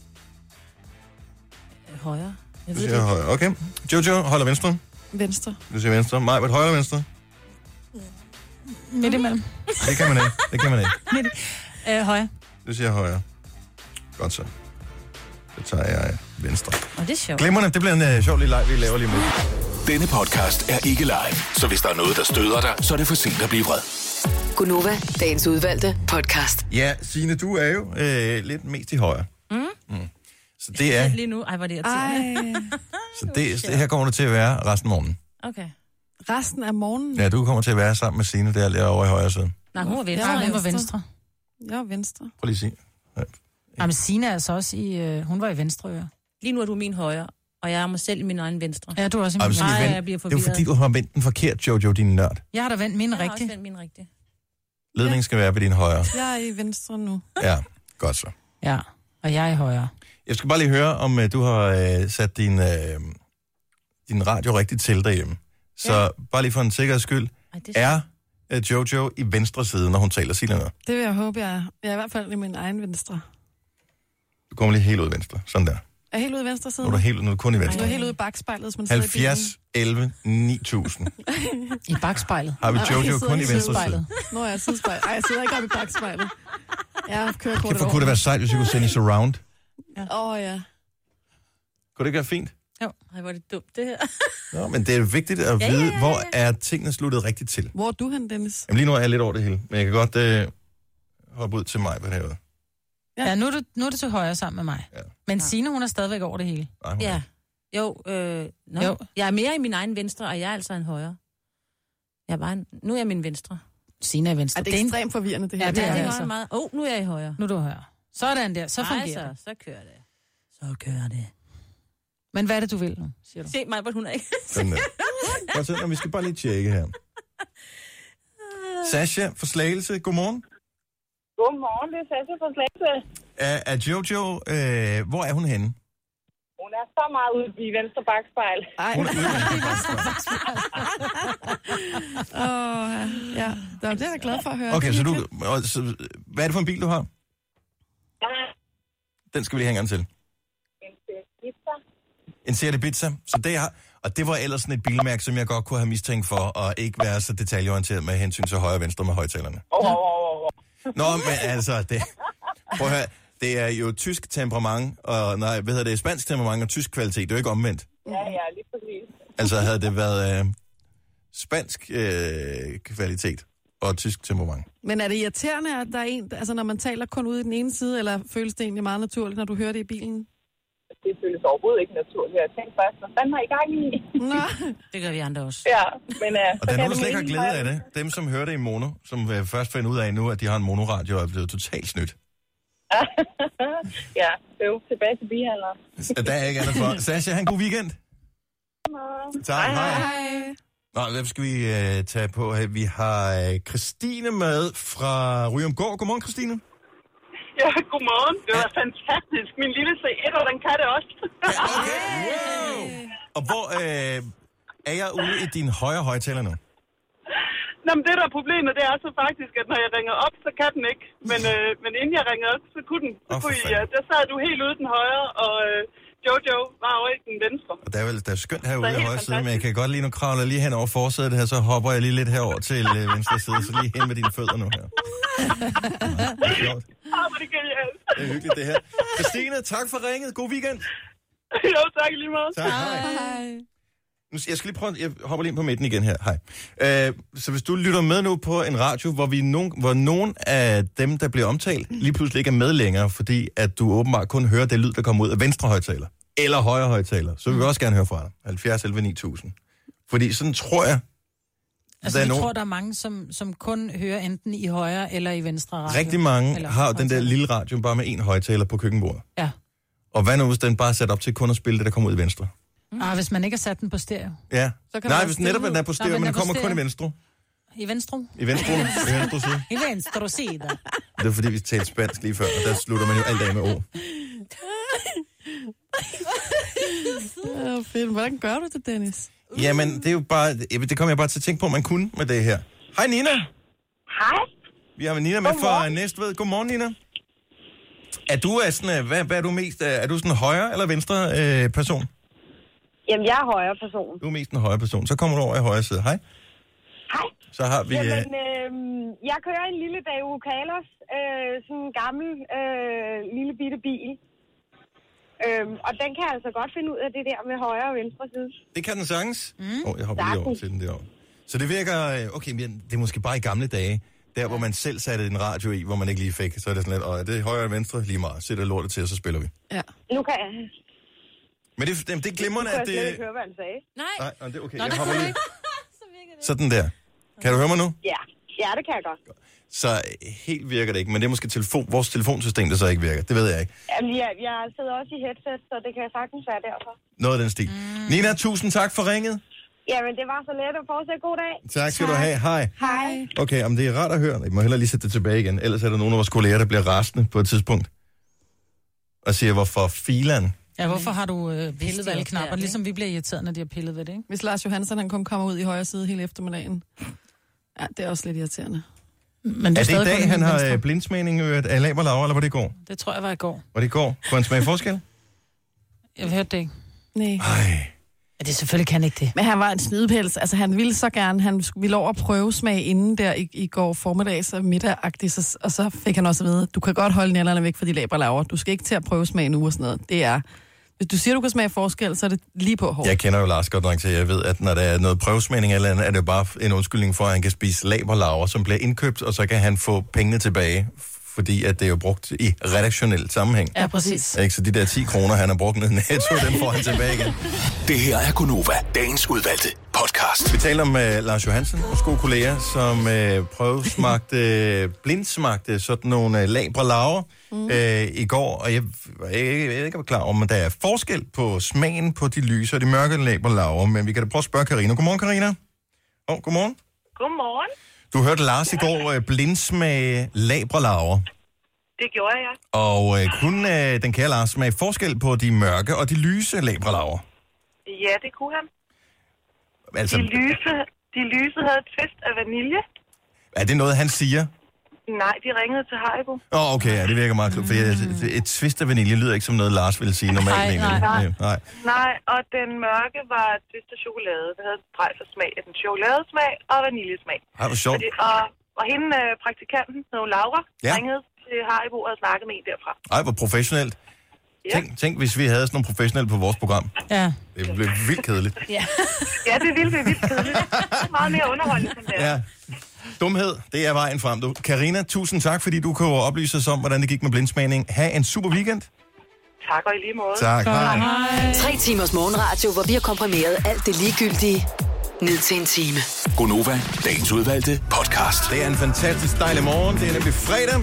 Speaker 3: Højre. Jeg
Speaker 2: Du
Speaker 3: ved
Speaker 2: siger
Speaker 3: det.
Speaker 2: højre. Okay. Jojo, højre eller venstre?
Speaker 5: Venstre.
Speaker 2: Du siger venstre. Majbert, højre eller venstre?
Speaker 4: Midt imellem.
Speaker 2: Det kan man ikke. Det kan man ikke.
Speaker 4: Midt i. Øh, højre.
Speaker 2: Du siger højre. Godt så. Så tager jeg venstre.
Speaker 3: Og det er sjovt.
Speaker 2: Glimrende. Det bliver en uh, sjov lille leg, vi laver lige med.
Speaker 7: Denne podcast er ikke live, så hvis der er noget, der støder dig, så er det for sent at blive vred.
Speaker 6: Gunova, dagens udvalgte podcast.
Speaker 2: Ja, Signe, du er jo øh, lidt mest i højre. Mm. Mm. Så det er...
Speaker 3: Lige nu. Ej, hvor det er irriterende.
Speaker 5: Ej.
Speaker 2: Så det, det her kommer du til at være resten af morgenen.
Speaker 3: Okay.
Speaker 5: Resten af morgenen.
Speaker 2: Ja, du kommer til at være sammen med Signe, der er over i højre side.
Speaker 3: Nej, hun var venstre.
Speaker 4: Nej, hun var
Speaker 5: venstre.
Speaker 4: venstre.
Speaker 5: Jeg er venstre.
Speaker 2: Prøv lige at sige. Ja.
Speaker 4: Jamen, Signe er altså også i... Øh, hun var i venstre øre.
Speaker 3: Lige nu er du min højre, og jeg er mig selv i min egen venstre.
Speaker 4: Ja, du er også i
Speaker 2: Ej,
Speaker 4: min
Speaker 2: men så skal vi
Speaker 3: Nej,
Speaker 2: vente.
Speaker 3: jeg bliver
Speaker 2: Det er jo
Speaker 3: forvirret.
Speaker 2: fordi, du har vendt den forkert, Jojo, din nørd.
Speaker 4: Jeg har da vendt min
Speaker 3: Jeg har også
Speaker 4: rigtig.
Speaker 3: vendt min rigtige.
Speaker 2: Ledningen skal være ved din højre.
Speaker 5: Jeg er i venstre nu.
Speaker 2: Ja, godt så.
Speaker 4: Ja, og jeg er i højre.
Speaker 2: Jeg skal bare lige høre, om uh, du har uh, sat din, uh, din radio rigtigt til derhjemme. Så ja. Bare lige for en sikkerheds skyld,
Speaker 3: Ej, det er
Speaker 2: er uh, Jojo i venstre side, når hun taler Signe noget.
Speaker 5: Det vil jeg håbe, jeg er. Jeg er i hvert fald i min egen venstre.
Speaker 2: Du kommer lige helt ud i venstre. Sådan der.
Speaker 5: Er jeg helt ude i venstre side?
Speaker 2: Nu er du, helt, nu er du kun i
Speaker 5: Jeg
Speaker 2: venstre.
Speaker 5: er helt ude i bagspejlet, hvis man sidder i
Speaker 2: halvfjerds
Speaker 5: bilen.
Speaker 2: elleve ni tusind.
Speaker 4: I bagspejlet.
Speaker 2: Har vi
Speaker 5: Nej,
Speaker 2: Jojo
Speaker 5: jeg sidder
Speaker 2: kun i
Speaker 5: i
Speaker 2: venstre side?
Speaker 4: Sidespejlet.
Speaker 5: Nå, jeg er sidespejl. Ej, jeg sidder ikke oppe i bagspejlet. Jeg kører kortet
Speaker 2: Kæft, kunne det være sejt, hvis vi kunne sende i surround?
Speaker 5: Åh, oh, ja.
Speaker 2: Kunne det ikke være fint?
Speaker 3: Ej, hvor er det dumt, det her.
Speaker 2: Nå, men det er vigtigt at
Speaker 3: Ja,
Speaker 2: vide,
Speaker 3: ja, ja, ja.
Speaker 2: hvor er tingene sluttet rigtigt til.
Speaker 5: Hvor er du hen, Dennis?
Speaker 2: Jamen lige nu er jeg lidt over det hele, men jeg kan godt øh, hoppe ud til mig på det her.
Speaker 4: Ja, nu er, du, nu er du til højre sammen med mig.
Speaker 2: Ja.
Speaker 4: Men Signe, hun er stadigvæk over det hele.
Speaker 2: Nej, hun er
Speaker 3: Ja.
Speaker 2: ikke.
Speaker 3: Jo, øh, no.
Speaker 4: Jo.
Speaker 3: Jeg er mere i min egen venstre, og jeg er altså en højre. Jeg er bare en, nu er jeg min venstre.
Speaker 4: Signe er venstre.
Speaker 5: Er det er ekstremt forvirrende, det her?
Speaker 4: Ja, det er
Speaker 3: det
Speaker 4: det
Speaker 3: er
Speaker 4: altså.
Speaker 3: meget. Åh, oh, nu er jeg i højre.
Speaker 4: Nu er du højre. Sådan der, så fungerer
Speaker 3: Ej,
Speaker 4: det.
Speaker 3: så, så kører det. Så kører det.
Speaker 4: Men hvad er det, du vil nu, siger du?
Speaker 3: Se mig, hvor hun er ikke.
Speaker 2: Sådan der. Prøv at se, vi skal bare lige tjekke her. Sasha fra Slagelse, godmorgen.
Speaker 9: Godmorgen, det er Sasha fra Slagelse.
Speaker 2: Er, er Jojo, øh, hvor er hun henne?
Speaker 9: Hun er så meget ude i venstre bakspejl.
Speaker 5: Ej.
Speaker 2: Hun er ude
Speaker 5: Åh, ja. Det er det, jeg er glad for at høre.
Speaker 2: Okay, så du... Og, så, hvad er det for en bil, du har?
Speaker 9: Ja,
Speaker 2: Den skal vi lige hænge an til.
Speaker 9: en pizza.
Speaker 2: En Seat Ibiza. Så det har, og det var ellers sådan et bilmærke, som jeg godt kunne have mistænkt for, at ikke være så detaljeorienteret med hensyn til højre og venstre med højtalerne.
Speaker 9: Åh, åh, åh, åh.
Speaker 2: Nå, men altså, det, prøv at høre, det er jo tysk temperament, og nej, hvad hedder det, spansk temperament og tysk kvalitet. Det er jo ikke omvendt.
Speaker 9: Ja, ja, lige præcis.
Speaker 2: Altså havde det været øh, spansk øh, kvalitet og tysk temperament.
Speaker 5: Men er det irriterende, at der er en, altså når man taler kun ude i den ene side, eller føles det egentlig meget naturligt, når du hører det i bilen?
Speaker 9: Det føles overhovedet ikke naturligt. Jeg tænkte faktisk, hvad fanden har I gang i?
Speaker 5: Nå.
Speaker 3: Det gør vi andre også.
Speaker 9: Ja, men uh,
Speaker 2: Og der er nogen, der slet ikke har glæde af det. Dem, som hører det i mono, som øh, først finder ud af nu, at de har en monoradio, er blevet totalt snydt.
Speaker 9: Ja, øv, tilbage til bihandleren.
Speaker 2: Der er ikke andet for. Sasha, have en god weekend. Tak, hej.
Speaker 5: Hej.
Speaker 2: Nå, hvem skal vi øh, tage på her? Vi har øh, Christine med fra Ryomgård. Godmorgen, Christine.
Speaker 9: Ja, godmorgen. Det var fantastisk. Min lille C et, og den kan det også.
Speaker 2: Ja, okay. Wow. Og hvor øh, er jeg ude i din højre højtaler nu?
Speaker 9: Nå, men det der er problemet, det er så faktisk, at når jeg ringer op, så kan den ikke. Men, øh, men inden jeg ringer op, så kunne den. Så
Speaker 2: Åh, for
Speaker 9: kunne I,
Speaker 2: fanden.
Speaker 9: ja, der sad du helt ude den højre, og øh, Jojo var over i den venstre.
Speaker 2: Og der er vel der er skønt herude
Speaker 9: Det er
Speaker 2: i
Speaker 9: helt
Speaker 2: højre side, men jeg
Speaker 9: fantastisk.
Speaker 2: kan godt lige nu kravle lige hen over forsædet her, så hopper jeg lige lidt herover til øh, venstre side, så lige hen med dine fødder nu her. Ja, det er sjovt.
Speaker 9: Ah, hvor det genialt.
Speaker 2: Det er hyggeligt, det her. Christine, tak for ringet. God weekend.
Speaker 9: Jo, tak lige meget.
Speaker 2: Tak, hej.
Speaker 5: Hej.
Speaker 2: Nu, jeg skal lige prøve, jeg hopper lige ind på midten igen her. Hej. Øh, så hvis du lytter med nu på en radio, hvor, vi nogen, hvor nogen af dem, der bliver omtalt, lige pludselig ikke er med længere, fordi at du åbenbart kun hører det lyd, der kommer ud af venstre højtaler, eller højre højtaler, så vil vi også gerne høre fra dig. halvfjerds elleve ni tusind. Fordi sådan tror jeg,
Speaker 4: Altså,
Speaker 2: der er
Speaker 4: jeg
Speaker 2: nogen,
Speaker 4: tror, der er mange, som, som kun hører enten i højre eller i venstre radio.
Speaker 2: rigtig mange
Speaker 4: Eller
Speaker 2: har jo den der
Speaker 4: højtaler.
Speaker 2: lille radio bare med en højtaler på køkkenbordet.
Speaker 4: Ja.
Speaker 2: Og hvad nu, hvis den bare er sat op til kun at spille det, der kommer ud i venstre?
Speaker 4: Mm. Ah, hvis man ikke har sat den på stereo.
Speaker 2: Ja.
Speaker 5: Så kan
Speaker 2: Nej,
Speaker 5: man
Speaker 2: hvis
Speaker 5: stille
Speaker 2: netop
Speaker 5: ud.
Speaker 2: den er på
Speaker 4: Nå,
Speaker 2: stereo,
Speaker 4: men
Speaker 2: men
Speaker 4: den
Speaker 2: den
Speaker 4: er på
Speaker 2: kommer kun i
Speaker 4: stereo.
Speaker 2: venstre.
Speaker 4: I venstre?
Speaker 2: I venstre, i venstre side.
Speaker 4: I venstre side.
Speaker 2: Det er fordi, vi talte spansk lige før, og der slutter man jo alt af med ord.
Speaker 5: Åh, fedt. Hvordan gør du det, Dennis?
Speaker 2: Jamen, det er jo bare, det kommer jeg bare til at tænke på, at man kunne med det her. Hej Nina.
Speaker 9: Hej.
Speaker 2: Vi har Nina med fra Næstved. Godmorgen, Nina. Er du er sådan, hvad, hvad er du mest, er du sådan en højre eller venstre øh, person?
Speaker 9: Jamen, jeg er højre person.
Speaker 2: Du er mest en højre person. Så kommer du over i højre side. Hej.
Speaker 9: Hej.
Speaker 2: Så har vi... Øh,
Speaker 9: Jamen, øh, jeg kører en lille Daewoo Kalos, øh, sådan en gammel øh, lille bitte bil. Øhm, og den kan altså godt finde ud af det der med højre og venstre side.
Speaker 2: det kan den sagtens. Åh, mm. oh, jeg hopper lige over til den derovre. Så det virker... øh, Okay, men det er måske bare i gamle dage, der hvor man selv satte en radio i, hvor man ikke lige fik. Så er det sådan lidt, og det er højre og venstre lige meget. Sætter lortet til, og så spiller vi.
Speaker 5: Ja.
Speaker 9: Nu kan jeg...
Speaker 2: Men det, det, det er glimrende,
Speaker 9: Nu
Speaker 2: at
Speaker 9: kan jeg slet
Speaker 2: det...
Speaker 9: ikke høre, hvad han sagde.
Speaker 3: Nej.
Speaker 2: Nej, nej, det er okay.
Speaker 3: Nå,
Speaker 2: Jeg
Speaker 3: det
Speaker 2: hopper
Speaker 3: kunne
Speaker 2: lige.
Speaker 3: ikke.
Speaker 2: Sådan der. Kan du høre mig nu?
Speaker 9: Ja, ja, det kan jeg godt.
Speaker 2: Så helt virker det ikke, men det er måske telefon, vores telefonsystem, der så ikke virker. Det ved jeg ikke.
Speaker 9: Jamen, jeg, jeg sidder også i headset, så det kan sagtens være derfor.
Speaker 2: Noget af den stil. Mm. Nina, tusind tak for ringet.
Speaker 9: Jamen, det var så let at fortsætte. God dag.
Speaker 2: Tak skal du have. Hej.
Speaker 9: Hej.
Speaker 2: Okay, om det er rart at høre. Jeg må hellere lige sætte det tilbage igen. Ellers er der nogle af vores kolleger, der bliver rasende på et tidspunkt. Og siger, hvorfor filan?
Speaker 4: Ja, hvorfor har du øh, pillet
Speaker 3: de
Speaker 4: ved alle
Speaker 3: også
Speaker 4: knapper?
Speaker 3: er det,
Speaker 4: Ligesom vi bliver irriteret, når de har pillet ved det, ikke?
Speaker 5: Hvis Lars Johansson han kun kommer ud i højre side hele eftermiddagen. Ja, det er også lidt irriterende.
Speaker 4: Men
Speaker 2: Er det i
Speaker 4: stadig
Speaker 2: dag,
Speaker 4: kun
Speaker 2: han har
Speaker 4: venstre.
Speaker 2: øh, blindsmagning af laber laver, eller var det i går?
Speaker 4: Det tror jeg var i går.
Speaker 2: Var det i går? Kunne han smage forskel?
Speaker 4: Jeg hørte det ikke.
Speaker 5: Nej.
Speaker 2: Ej.
Speaker 4: Ja, det selvfølgelig kan ikke det.
Speaker 5: Men han var en snydepels. Altså, han ville så gerne, han ville over at prøve smag inden der i, i går formiddag, så middagagtigt, så, og så fik han også at vide, du kan godt holde nælderne væk fra de laber laver. Du skal ikke til at prøve smag nu og sådan noget. Det er, hvis du siger, du kan smage forskel, så er det lige på hårdt.
Speaker 2: Jeg kender jo Lars godt nok til, jeg ved, at når der er noget prøvesmagning eller andet, er det jo bare en undskyldning for, at han kan spise laberlaver, som bliver indkøbt, og så kan han få pengene tilbage fordi at det er jo brugt i redaktionel sammenhæng.
Speaker 4: Ja, præcis.
Speaker 2: Ikke? Så de der ti kroner, han har brugt ned i Netto, dem får han tilbage igen.
Speaker 7: Det her er Gonova, dagens udvalgte podcast.
Speaker 2: Vi taler om uh, Lars Johansen, vores gode kollega, som uh, prøvesmagte, uh, blindsmagte sådan nogle uh, labre laver mm. uh, i går. Og jeg, jeg, jeg, jeg er ikke klar over, men der er forskel på smagen på de lyse og de mørke labre laver. Men vi kan da prøve at spørge Karina. Godmorgen, Karina. Åh, oh, godmorgen.
Speaker 9: Godmorgen.
Speaker 2: Du hørte Lars i går uh, blindsmage labre laver.
Speaker 9: Det gjorde jeg.
Speaker 2: Og uh, kunne uh, den kære Lars smage forskel på de mørke og de lyse labre laver?
Speaker 9: Ja, det kunne han.
Speaker 2: Altså,
Speaker 9: de, lyse, de lyse havde et twist af vanilje.
Speaker 2: Er det noget, han siger?
Speaker 9: Nej, de ringede til Haribo.
Speaker 2: Åh, oh, okay, ja, det virker meget klogt, for mm. et twist af vanilje lyder ikke som noget, Lars ville sige normalt.
Speaker 9: Nej, nej.
Speaker 2: Nej. nej.
Speaker 9: Nej, og den mørke var et twist af chokolade. Det havde en drej for smag af den chokoladesmag og vaniljesmag.
Speaker 2: Ej, hvor sjovt.
Speaker 9: Fordi, og, og hende, øh, praktikanten, hed Laura,
Speaker 2: ja.
Speaker 9: ringede til Haribo og snakkede med en derfra.
Speaker 2: Ej, hvor professionelt. Ja. Tænk, tænk, hvis vi havde sådan nogle professionelle på vores program.
Speaker 4: Ja.
Speaker 2: Det blev vildt kedeligt.
Speaker 9: Ja, ja det ville blive vildt kedeligt. Meget mere underholdende, som det er.
Speaker 2: Ja. Dumhed, det er vejen frem, du. Karina, tusind tak, fordi du kunne oplyse os om, hvordan det gik med blindsmagning. Ha' en super weekend.
Speaker 9: Tak, og i lige måde.
Speaker 2: Tak, hej.
Speaker 6: hej. Tre timers morgenradio, hvor vi har komprimeret alt det ligegyldige ned til en time.
Speaker 7: Gonova, dagens udvalgte podcast.
Speaker 2: Det er en fantastisk dejlig morgen. Det er nemlig fredag.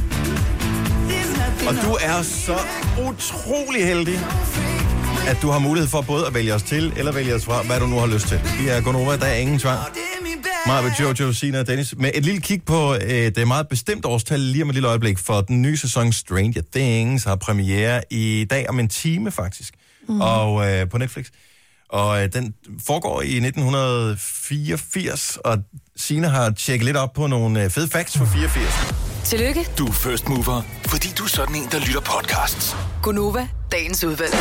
Speaker 2: Og du er så utrolig heldig, at du har mulighed for både at vælge os til, eller vælge os fra, hvad du nu har lyst til. Vi er Gonova, der er ingen tvang. Mig med Jojo, Sina og Dennis. Med et lille kig på et meget bestemt årstal lige om et lille øjeblik, for den nye sæson Stranger Things har premiere i dag om en time faktisk, mm. og øh, på Netflix. Og øh, den foregår i nitten fireogfirs, og Sina har tjekket lidt op på nogle øh, fede facts fra fireogfirs.
Speaker 6: Tillykke.
Speaker 7: Du er first mover, fordi du er sådan en, der lytter podcasts.
Speaker 6: Gonova, dagens udvalgte.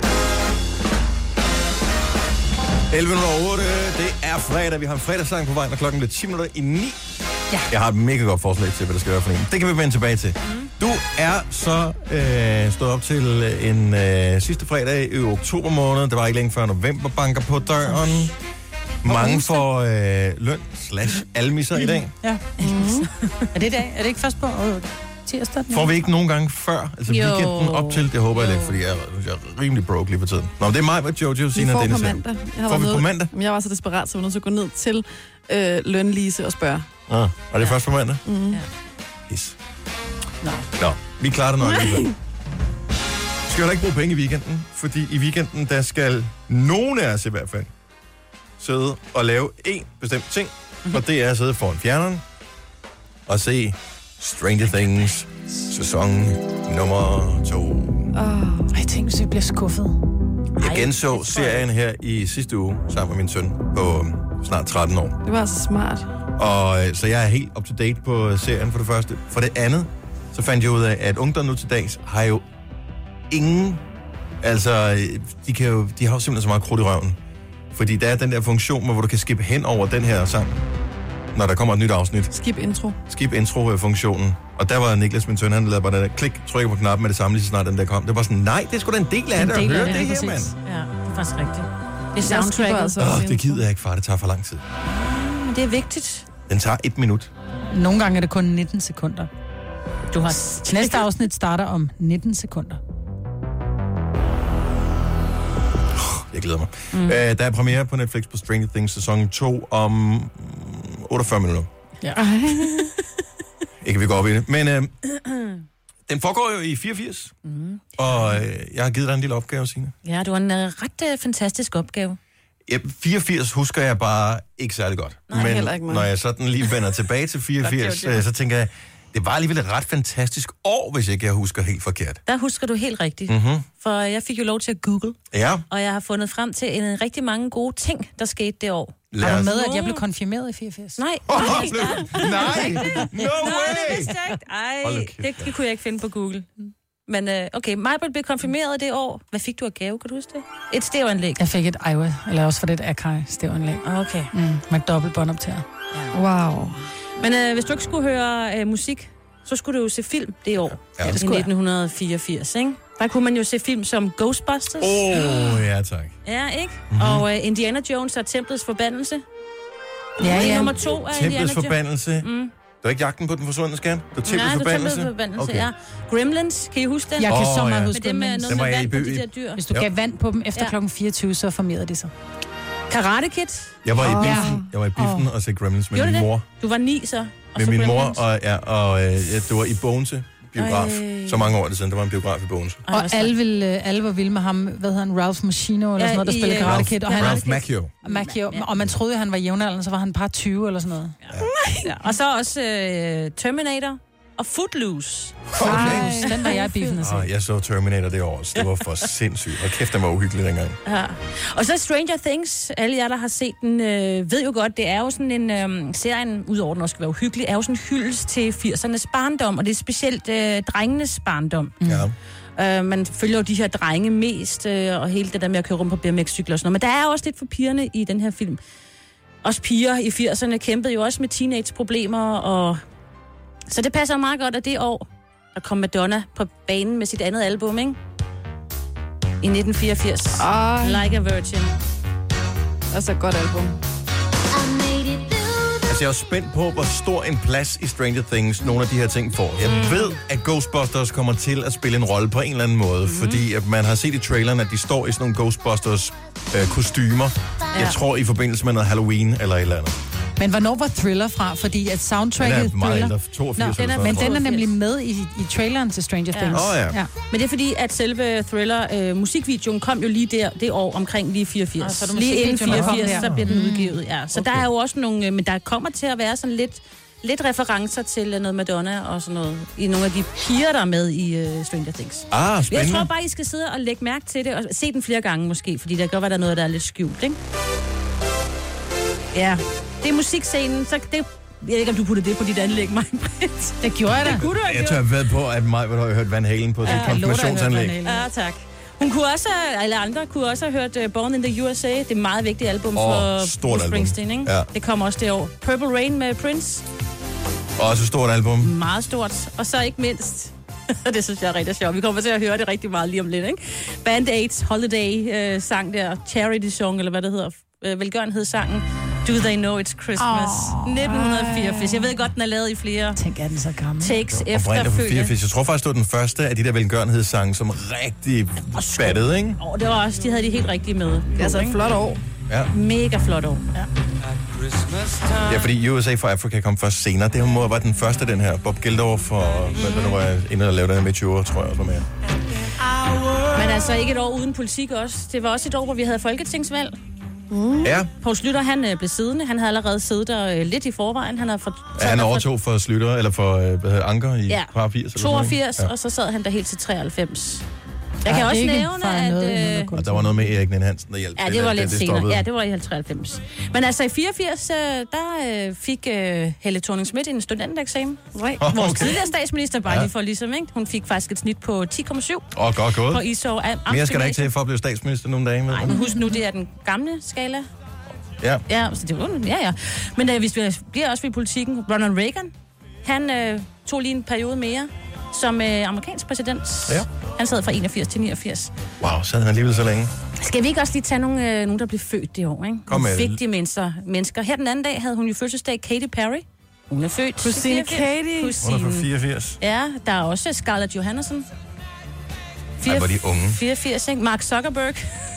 Speaker 2: elleve nul otte, det er fredag. Vi har en fredagssang på vej, når klokken bliver ti minutter i ni.
Speaker 3: Ja.
Speaker 2: Jeg har et mega godt forslag til, hvad der skal være for en. Det kan vi vende tilbage til. Mm. Du er så øh, stået op til en øh, sidste fredag i oktober måned. Det var ikke længe før november banker på døren. Mange får øh, løn slash almisser i dag.
Speaker 4: Ja. Mm. Er det i dag? Er det ikke først på øh, tirsdag?
Speaker 2: Får vi ikke nogen gange før? Altså
Speaker 3: Jo.
Speaker 2: weekenden op til, det håber jeg lidt, fordi jeg, jeg er rimelig broke lige på tiden. Nå, men det er mig, hvad Jojo, Sina og Dennis.
Speaker 5: Vi får på mandag. Jeg har
Speaker 2: Får vi
Speaker 5: været
Speaker 2: på
Speaker 5: nødt-
Speaker 2: mandag?
Speaker 5: Men jeg var så desperat, så jeg var nødt til at gå ned til øh, lønlise og spørge.
Speaker 2: Ah, og det er først på mandag?
Speaker 5: Mm.
Speaker 3: Ja.
Speaker 2: Yes.
Speaker 3: Nå.
Speaker 2: Nå, vi klarer det nok alligevel. Vi skal jo da ikke bruge penge i weekenden, fordi i weekenden, der skal nogen af os i hvert fald sidde og lave en bestemt ting, mm-hmm. og det er at sidde foran fjerneren og se Stranger Things sæson nummer to.
Speaker 4: Oh. Jeg tænkte, så jeg bliver skuffet.
Speaker 2: Jeg genså serien her i sidste uge sammen med min søn på snart tretten år.
Speaker 5: Det var altså smart.
Speaker 2: Og øh, så jeg er helt up to date på serien for det første. For det andet, så fandt jeg ud af, at ungdom nu til dags har jo ingen... Altså, de, kan jo, de har jo simpelthen så meget krudt i røven. Fordi der er den der funktion, hvor du kan skippe hen over den her sang, når der kommer et nyt afsnit.
Speaker 5: Skip intro.
Speaker 2: Skip intro-funktionen. Og der var Niklas, min søn, han lavede bare den der klik, trykker på knappen med det samme, lige så snart den der kom. Det var sådan, nej, det er sgu da en del af
Speaker 3: En
Speaker 2: det at
Speaker 3: del af
Speaker 2: høre
Speaker 3: det,
Speaker 2: det,
Speaker 3: lige
Speaker 2: her,
Speaker 3: præcis.
Speaker 2: mand.
Speaker 3: Ja, det er faktisk rigtigt. Det er
Speaker 5: Jeg skipper
Speaker 3: soundtracket.
Speaker 5: altså
Speaker 2: Åh,
Speaker 5: også
Speaker 2: det gider jeg ikke, far. Det tager for lang tid.
Speaker 3: Men det er vigtigt.
Speaker 2: Den tager et minut.
Speaker 4: Nogle gange er det kun nitten sekunder.
Speaker 3: Du har...
Speaker 4: Næste afsnit starter om nitten sekunder.
Speaker 2: Jeg glæder mig. Mm. Uh, der er premiere på Netflix på Stranger Things sæson to om otteogfyrre minutter.
Speaker 4: Ja.
Speaker 2: Ikke vi går op i det. Men uh, den foregår jo i fireogfirs.
Speaker 3: Mm.
Speaker 2: Og uh, jeg har givet dig en lille opgave, Signe.
Speaker 3: Ja, det var en uh, ret uh, fantastisk opgave.
Speaker 2: Ja, fireogfirs husker jeg bare ikke særlig godt.
Speaker 5: Nej,
Speaker 2: Men
Speaker 5: heller ikke mig.
Speaker 2: når jeg sådan lige vender tilbage til fireogfirs, uh, så tænker jeg, det var alligevel et ret fantastisk år, hvis ikke jeg husker helt forkert.
Speaker 3: Der husker du helt rigtigt.
Speaker 2: Mm-hmm.
Speaker 3: For jeg fik jo lov til at google,
Speaker 2: Ja,
Speaker 3: og jeg har fundet frem til en rigtig mange gode ting, der skete det år.
Speaker 2: lad
Speaker 4: Har
Speaker 2: os...
Speaker 4: du med, at jeg blev konfirmeret i fireogfirs?
Speaker 3: Nej,
Speaker 2: Oh,
Speaker 3: nej,
Speaker 2: nej, nej, no
Speaker 3: nej, det
Speaker 2: way!
Speaker 3: vidste jeg ikke.
Speaker 2: Hold da
Speaker 3: Ej,
Speaker 2: kæft,
Speaker 3: det, det kunne jeg ikke finde på Google. Men øh, okay, Majbert blev konfirmeret det år. Hvad fik du af gave, kan du huske det? Et stævanlæg.
Speaker 4: Jeg fik et Iowa, eller også for det et Akai stævanlæg.
Speaker 3: Okay.
Speaker 4: Mm, med dobbelt båndoptager.
Speaker 5: Wow.
Speaker 3: Men øh, hvis du ikke skulle høre øh, musik, så skulle du jo se film det år.
Speaker 2: Ja, det
Speaker 3: I
Speaker 4: skulle jeg.
Speaker 3: nitten fireogfirs, ikke? Der kunne man jo se film som Ghostbusters.
Speaker 2: Åh, oh, ja tak.
Speaker 3: Ja, ikke?
Speaker 2: Mhm.
Speaker 3: Mm-hmm. Og øh, Indiana Jones og Templets forbandelse.
Speaker 4: Ja,
Speaker 3: Det er
Speaker 4: ja.
Speaker 3: nummer to af Indiana
Speaker 2: Templets
Speaker 3: Jones.
Speaker 2: forbandelse.
Speaker 3: Mm.
Speaker 2: var ikke Jagten på den forsvundne skat? Det var Tempelets
Speaker 3: Nej, det var
Speaker 2: Forbandelse?
Speaker 3: Tempelets Forbandelse,
Speaker 2: okay.
Speaker 3: ja. Gremlins, kan I huske den?
Speaker 4: Jeg kan
Speaker 2: Åh,
Speaker 4: så meget
Speaker 2: ja.
Speaker 4: huske
Speaker 3: Med dem med
Speaker 4: Gremlins.
Speaker 3: noget
Speaker 2: Den var
Speaker 3: med
Speaker 2: jeg i
Speaker 3: vand på
Speaker 2: by-
Speaker 3: de der dyr.
Speaker 4: Hvis du
Speaker 2: Jo.
Speaker 4: gav vand på dem efter
Speaker 3: Ja.
Speaker 4: klokken fireogtyve, så formerede de sig.
Speaker 3: Karate Kid.
Speaker 2: Jeg var i
Speaker 5: Åh.
Speaker 2: biffen, jeg var i biffen og så Gremlins med
Speaker 3: Gjorde
Speaker 2: min
Speaker 3: du det?
Speaker 2: mor.
Speaker 3: Du var ni så. Og
Speaker 2: Med
Speaker 3: så
Speaker 2: min mor,
Speaker 3: Gremlins.
Speaker 2: og, ja, og øh, ja, det var i Bogense biograf.
Speaker 3: Ej.
Speaker 2: Så mange år det siden, der var en biograf i Bogense.
Speaker 3: Ej, hvor
Speaker 4: Og
Speaker 3: sejt.
Speaker 4: alle, ville, alle var vilde med ham, hvad hedder han, Ralph Macchino, eller
Speaker 3: Ja,
Speaker 4: sådan noget, der
Speaker 3: i,
Speaker 4: spillede
Speaker 3: øh,
Speaker 4: Karate
Speaker 2: Ralph,
Speaker 4: Kid. Og, han,
Speaker 2: Ralph Macchio.
Speaker 4: Macchio, og man troede, han var jævnaldrende, så var han bare tyve eller sådan noget.
Speaker 3: Ja. Og så også øh, Terminator og Footloose.
Speaker 2: Okay.
Speaker 4: Den var jeg i biffen at se.
Speaker 2: Ah, jeg så Terminator det år, så det var for sindssygt. Og kæft, den var uhyggelig dengang.
Speaker 3: Ja. Og så Stranger Things. Alle jer, der har set den, øh, ved jo godt, det er jo sådan en øh, serien, udover den også skal være uhyggelig, er jo sådan en hyldest til firsernes barndom, og det er specielt øh, drengenes barndom.
Speaker 2: Ja.
Speaker 3: Uh, man følger jo de her drenge mest, uh, og hele det der med at køre rundt på B M X-cykler og sådan noget. Men der er også lidt for pigerne i den her film. Også piger i firserne kæmpede jo også med teenage-problemer, og så det passer meget godt, at det år, der kom Madonna på banen med sit andet album, ikke? I nitten fireogfirs.
Speaker 5: Ej.
Speaker 3: Like a Virgin.
Speaker 5: Altså et godt album.
Speaker 2: Altså, jeg er spændt på, hvor stor en plads i Stranger Things nogle af de her ting får. Jeg mm. ved, at Ghostbusters kommer til at spille en rolle på en eller anden måde, mm. fordi at man har set i traileren, at de står i sådan nogle Ghostbusters-kostymer. Øh, jeg tror, i forbindelse med noget Halloween eller et eller andet.
Speaker 4: Men hvornår var Thriller fra? Fordi at
Speaker 2: Den
Speaker 4: soundtracket
Speaker 2: er meget
Speaker 4: Thriller...
Speaker 2: ældre, toogfirs
Speaker 3: Nå,
Speaker 2: eller
Speaker 3: den er-
Speaker 2: sådan
Speaker 4: Men
Speaker 2: noget.
Speaker 4: den er nemlig med i, i traileren til Stranger
Speaker 3: Ja.
Speaker 4: Things.
Speaker 2: Åh, ja.
Speaker 3: Men det er fordi, at selve Thriller, øh, musikvideoen kom jo lige der, det år omkring lige fireogfirs.
Speaker 4: Ah, så er det
Speaker 3: lige inden
Speaker 4: musikvideoen, der kom
Speaker 3: fireogfirs,
Speaker 4: der.
Speaker 3: så bliver den udgivet, ja. Så
Speaker 2: Okay.
Speaker 3: der er jo også nogle, øh, men der kommer til at være sådan lidt, lidt referencer til øh, noget Madonna og sådan noget, i nogle af de piger, der er med i øh, Stranger Things.
Speaker 2: Ah,
Speaker 3: Jeg
Speaker 2: spændende.
Speaker 3: tror bare, I skal sidde og lægge mærke til det, og se den flere gange måske, fordi der kan godt være, der er noget, der er lidt skjult, ikke? Ja, det er musikscenen, så det... Jeg ved ikke, om du puttede det på dit anlæg, mig.
Speaker 4: Det gjorde jeg da.
Speaker 3: Det kunne du have
Speaker 2: Jeg tør ved på, at mig har hørt Van Halen på sit
Speaker 4: Jeg lover dig, jeg
Speaker 2: konfirmationsanlæg.
Speaker 4: hørte Van Halen.
Speaker 3: Ja, tak. Hun kunne også, eller andre kunne også have hørt uh, Born in the U S A. Det er et meget vigtigt album
Speaker 2: Åh,
Speaker 3: for
Speaker 2: stort
Speaker 3: Bruce
Speaker 2: album.
Speaker 3: Springsteen, ikke?
Speaker 2: Ja.
Speaker 3: Det kommer også det år. Purple Rain med Prince.
Speaker 2: Også et stort album.
Speaker 3: Meget stort. Og så ikke mindst, det synes jeg er rigtig sjovt. Vi kommer til at høre det rigtig meget lige om lidt, ikke? Band Aids Holiday øh, sang der, Charity Song, eller hvad det hedder, øh, velgørenhedssangen. Do They Know It's Christmas.
Speaker 4: Åh,
Speaker 3: nitten fireogfirs. Jeg ved godt, den er lavet i flere
Speaker 4: Tænk, er den så gammel?
Speaker 3: takes
Speaker 2: Oprindeligt fra
Speaker 3: efterfølgende.
Speaker 2: fireogfirs. Jeg tror faktisk, det var den første af de der velgørenhedssange, som rigtig battede, ikke?
Speaker 3: Åh, det var også, de havde de helt rigtige med.
Speaker 5: Det er altså et flot år.
Speaker 2: Ja.
Speaker 3: Mega flot år. Ja.
Speaker 2: Ja, fordi U S A for Africa kom først senere. Det må var den første, den her. Bob Geldof for, hvad det nu var, inde og lavede den med tyve år, tror jeg, også var med.
Speaker 3: Men altså ikke et år uden politik også. Det var også et år, hvor vi havde folketingsvalg.
Speaker 2: Ja,
Speaker 3: Poul Slytter, han øh, blev siddende. Han havde allerede siddet der øh, lidt i forvejen. Han har fået
Speaker 2: ja han overtog for Slytter, eller for, øh, hvad hedder det, Anker i
Speaker 3: Ja.
Speaker 2: par firs. Eller
Speaker 3: toogfirs,
Speaker 2: sådan
Speaker 3: og så sad han der helt til treoghalvfems. Jeg
Speaker 4: Ja,
Speaker 3: kan også
Speaker 4: ikke
Speaker 3: nævne,
Speaker 4: fejre
Speaker 3: at...
Speaker 4: noget i
Speaker 3: Øh,
Speaker 4: noget
Speaker 2: noget. Og der var noget med Erik Nien Hansen, der hjalp
Speaker 3: ja,
Speaker 2: til,
Speaker 3: det var
Speaker 2: at
Speaker 3: lidt
Speaker 2: det
Speaker 3: senere.
Speaker 2: stoppede.
Speaker 3: Ja, det var i treoghalvfems. Men altså i fireogfirs, øh, der øh, fik øh, Helle Thorning-Schmidt en studentereksamen.
Speaker 5: Nej.
Speaker 2: Åh,
Speaker 3: Vores
Speaker 2: okay.
Speaker 3: tidligere statsminister, bare
Speaker 2: Ja.
Speaker 3: lige for ligesom, ikke? Hun fik faktisk et snit på ti komma syv
Speaker 2: Åh, godt
Speaker 3: på
Speaker 2: gået.
Speaker 3: Iså Am-
Speaker 2: Mere skal der ikke til for at blive statsminister nogle dage med.
Speaker 3: Nej, men husk nu, det er den gamle skala.
Speaker 2: Ja.
Speaker 3: Ja, så det var, ja, ja. Men øh, hvis vi bliver også ved politikken, Ronald Reagan, han øh, tog lige en periode mere som øh, amerikansk præsident.
Speaker 2: Ja.
Speaker 3: Han sad fra enogfirs til niogfirs.
Speaker 2: Wow, så havde han alligevel så længe.
Speaker 3: Skal vi ikke også lige tage nogle, øh, nogen, der blev født det år, ikke?
Speaker 2: Kom med
Speaker 3: Nogle
Speaker 2: det.
Speaker 3: vigtige mennesker, mennesker. Her den anden dag havde hun jo fødselsdag, Katy Perry. Hun er født.
Speaker 5: Kusine Katy.
Speaker 2: Hun er fra
Speaker 3: Kusine.
Speaker 2: fireogfirs.
Speaker 3: Ja, der er også Scarlett Johansson.
Speaker 2: Ej, hvor er de unge.
Speaker 3: fireogfirs, ikke? Mark Zuckerberg.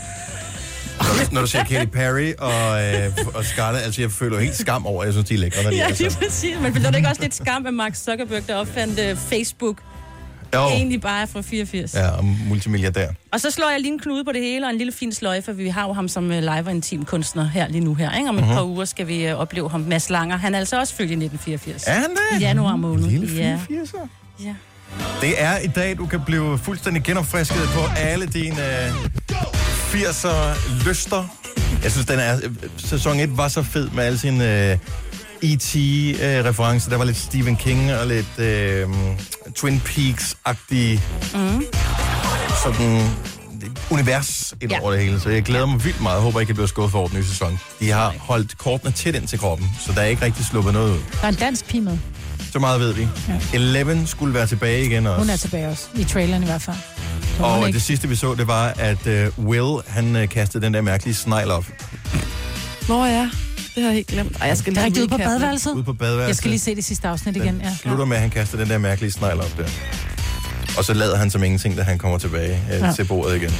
Speaker 2: Når du, når du ser Katy Perry og, øh, og Scarlett, altså jeg føler jo helt skam over, at jeg synes, de er lækre, når de
Speaker 3: Ja,
Speaker 2: er
Speaker 3: lige
Speaker 2: sammen.
Speaker 3: præcis. Men føler du ikke også lidt skam af Mark Zuckerberg, der opfandt uh, Facebook?
Speaker 2: Jo,
Speaker 3: Egentlig bare fra fireogfirs.
Speaker 2: ja, og multimilliardær.
Speaker 3: Og så slår jeg lige en knude på det hele, og en lille fin sløjfe, for vi har jo ham som uh, live- og intimkunstner her lige nu her. Ikke? Om et
Speaker 2: Mhm.
Speaker 3: par uger skal vi uh, opleve ham. Mads Langer, han er altså også født i nitten fireogfirs.
Speaker 2: Er han det?
Speaker 3: I januar måned.
Speaker 2: Lille
Speaker 3: Ja.
Speaker 2: fireogfirs'er.
Speaker 3: Ja.
Speaker 2: Det er i dag, du kan blive fuldstændig genopfrisket på alle dine øh, firser lyster. Jeg synes, den er, øh, sæson et var så fed med alle sine øh, E T-referencer. Der var lidt Stephen King og lidt øh, Twin Peaks-agtige
Speaker 3: Mm.
Speaker 2: sådan univers ind
Speaker 3: Ja.
Speaker 2: over det hele. Så jeg glæder mig vildt meget. Jeg håber ikke, jeg bliver skuffet for den nye sæson. De har holdt kortene tæt ind til kroppen, så der er ikke rigtig sluppet noget ud.
Speaker 4: Der er en dansk pige med.
Speaker 2: Så meget ved vi.
Speaker 4: Ja.
Speaker 2: Eleven skulle være tilbage igen også.
Speaker 4: Hun er tilbage også. I traileren i hvert fald. Så hun
Speaker 2: Og
Speaker 4: ikke-
Speaker 2: det sidste, vi så, det var, at uh, Will, han uh, kastede den der mærkelige snegl op.
Speaker 5: Nå ja, Det har jeg helt glemt. Ej, jeg skal
Speaker 4: Det er
Speaker 5: lige
Speaker 4: rigtig ude på
Speaker 5: recappe det.
Speaker 4: badeværelset.
Speaker 2: Ude på badeværelset.
Speaker 4: Jeg skal lige se det sidste afsnit
Speaker 2: Den
Speaker 4: igen. Ja.
Speaker 2: slutter med, at han kaster den der mærkelige snegl op der. Og så lader han som ingenting, da han kommer tilbage øh, ja. til bordet igen.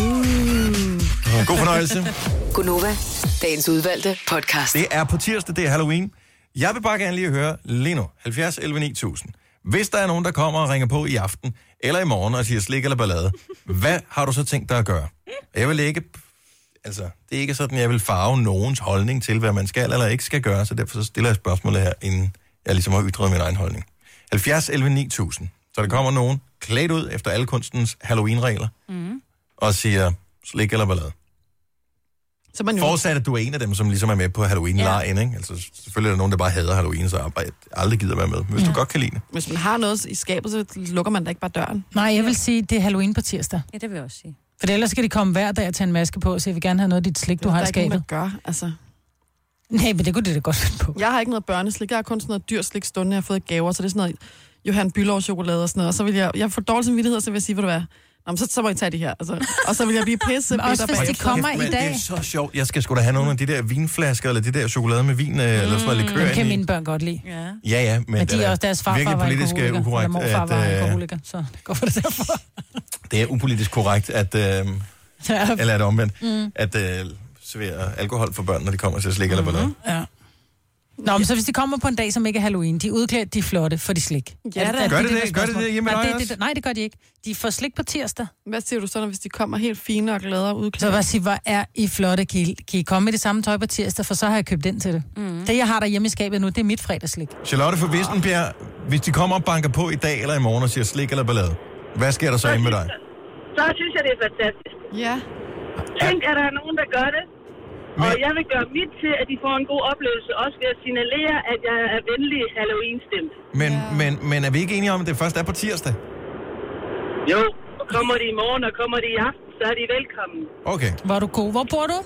Speaker 2: Uh. God fornøjelse.
Speaker 6: Gunova, dagens udvalgte podcast.
Speaker 2: Det er på tirsdag, det er Halloween. Jeg vil bare gerne lige høre lige nu, halvfjerds elleve ni tusind. Hvis der er nogen, der kommer og ringer på i aften, eller i morgen og siger slik eller ballade, hvad har du så tænkt dig at gøre? Jeg vil ikke, altså, det er ikke sådan, jeg vil farve nogens holdning til, hvad man skal eller ikke skal gøre, så derfor så stiller jeg spørgsmålet her, inden jeg ligesom har ytret min egen holdning. halvfjerds elleve ni tusind. Så der kommer nogen klædt ud efter alle kunstens Halloween-regler, mm. og siger slik eller ballade.
Speaker 5: Så man jo...
Speaker 2: Forudsat, at du er en af dem, som ligesom er med på Halloween-lejen, ja. Ikke? Altså, selvfølgelig er der nogen, der bare hader Halloween, så arbejde, aldrig gider være med. Hvis ja. du godt kan lide det.
Speaker 5: Hvis man har noget i skabet, så lukker man da ikke bare døren.
Speaker 4: Nej, jeg vil sige, det er Halloween på tirsdag.
Speaker 3: Ja, det vil jeg også sige.
Speaker 4: For ellers skal de komme hver dag og tage en maske på, så jeg vil gerne have noget af dit slik, du har i skabet.
Speaker 5: Det gør, altså.
Speaker 4: Nej, men det kunne det da godt finde på.
Speaker 5: Jeg har ikke noget børneslik, jeg har kun sådan noget dyrslik stående, jeg har fået gaver, så det er sådan noget Johan Bülow chokolade og sådan noget. Og så vil jeg, jeg får dårlig samvittighed, så vil jeg sige, hvad du er. Nå, så, så må I tage det her. Altså. Og så vil jeg blive pisse.
Speaker 4: Men også hvis de kommer
Speaker 2: kæft,
Speaker 4: i dag.
Speaker 2: Det er så sjovt. Jeg skal sgu da have nogle af de der vinflasker, eller de der chokolade med vin, mm, eller sådan noget likør.
Speaker 4: Det kan mine børn godt lide.
Speaker 2: Ja, ja, ja men,
Speaker 4: men de er også deres farfar var
Speaker 2: politisk
Speaker 4: alkoholiker.
Speaker 2: ukorrekt,
Speaker 4: eller morfar
Speaker 2: at,
Speaker 4: var
Speaker 2: øh,
Speaker 4: alkoholiker, så det går for det derfor.
Speaker 2: Det er upolitisk korrekt, at, øh, ja. eller er det omvendt, mm. at øh, servere alkohol for børn, når de kommer til at slikke mm-hmm. eller hvad der.
Speaker 4: Ja. Nå, men så hvis de kommer på en dag, som ikke er Halloween, de er udklædt, de er flotte, for de slik.
Speaker 5: Ja,
Speaker 2: er, er, gør det det? det gør det det hjemme
Speaker 4: nej,
Speaker 2: det,
Speaker 4: det, det, nej, det gør de ikke. De får slik på tirsdag.
Speaker 5: Hvad siger du så, hvis de kommer helt fine og glade og udklædt?
Speaker 4: Så hvad siger, hvor er I flotte? Kan I, kan I komme i det samme tøj på tirsdag, for så har jeg købt ind til det. Mm. Det, jeg har derhjemme i skabet nu, det er mit fredagslik.
Speaker 2: Charlotte fra Vissenbjerg, hvis de kommer og banker på i dag eller i morgen og siger slik eller ballade, hvad sker der så inde med dig?
Speaker 9: Så synes jeg, det er fantastisk.
Speaker 5: Ja.
Speaker 9: Tænk, at der er nogen, der gør det. Men... Og jeg vil gøre mit til, at de får en god oplevelse, også ved at signalere, at jeg er venlig Halloween-stemt.
Speaker 2: Men, ja. men, men er vi ikke enige om, at det først er på tirsdag?
Speaker 9: Jo, og kommer de i morgen, og kommer de i aften, så er de velkommen.
Speaker 2: Okay.
Speaker 4: Var du god? Hvor bor du?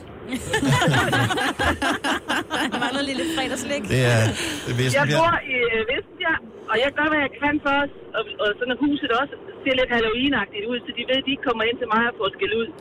Speaker 3: Der var noget lille fredagslæg.
Speaker 2: Det er, det er
Speaker 9: jeg bor i øh, Vissenbjerg, og jeg gør, hvad jeg kan for os. Og, og sådan at huset også ser lidt Halloween-agtigt ud, så de ved, at de ikke kommer ind til mig og får skæld ud.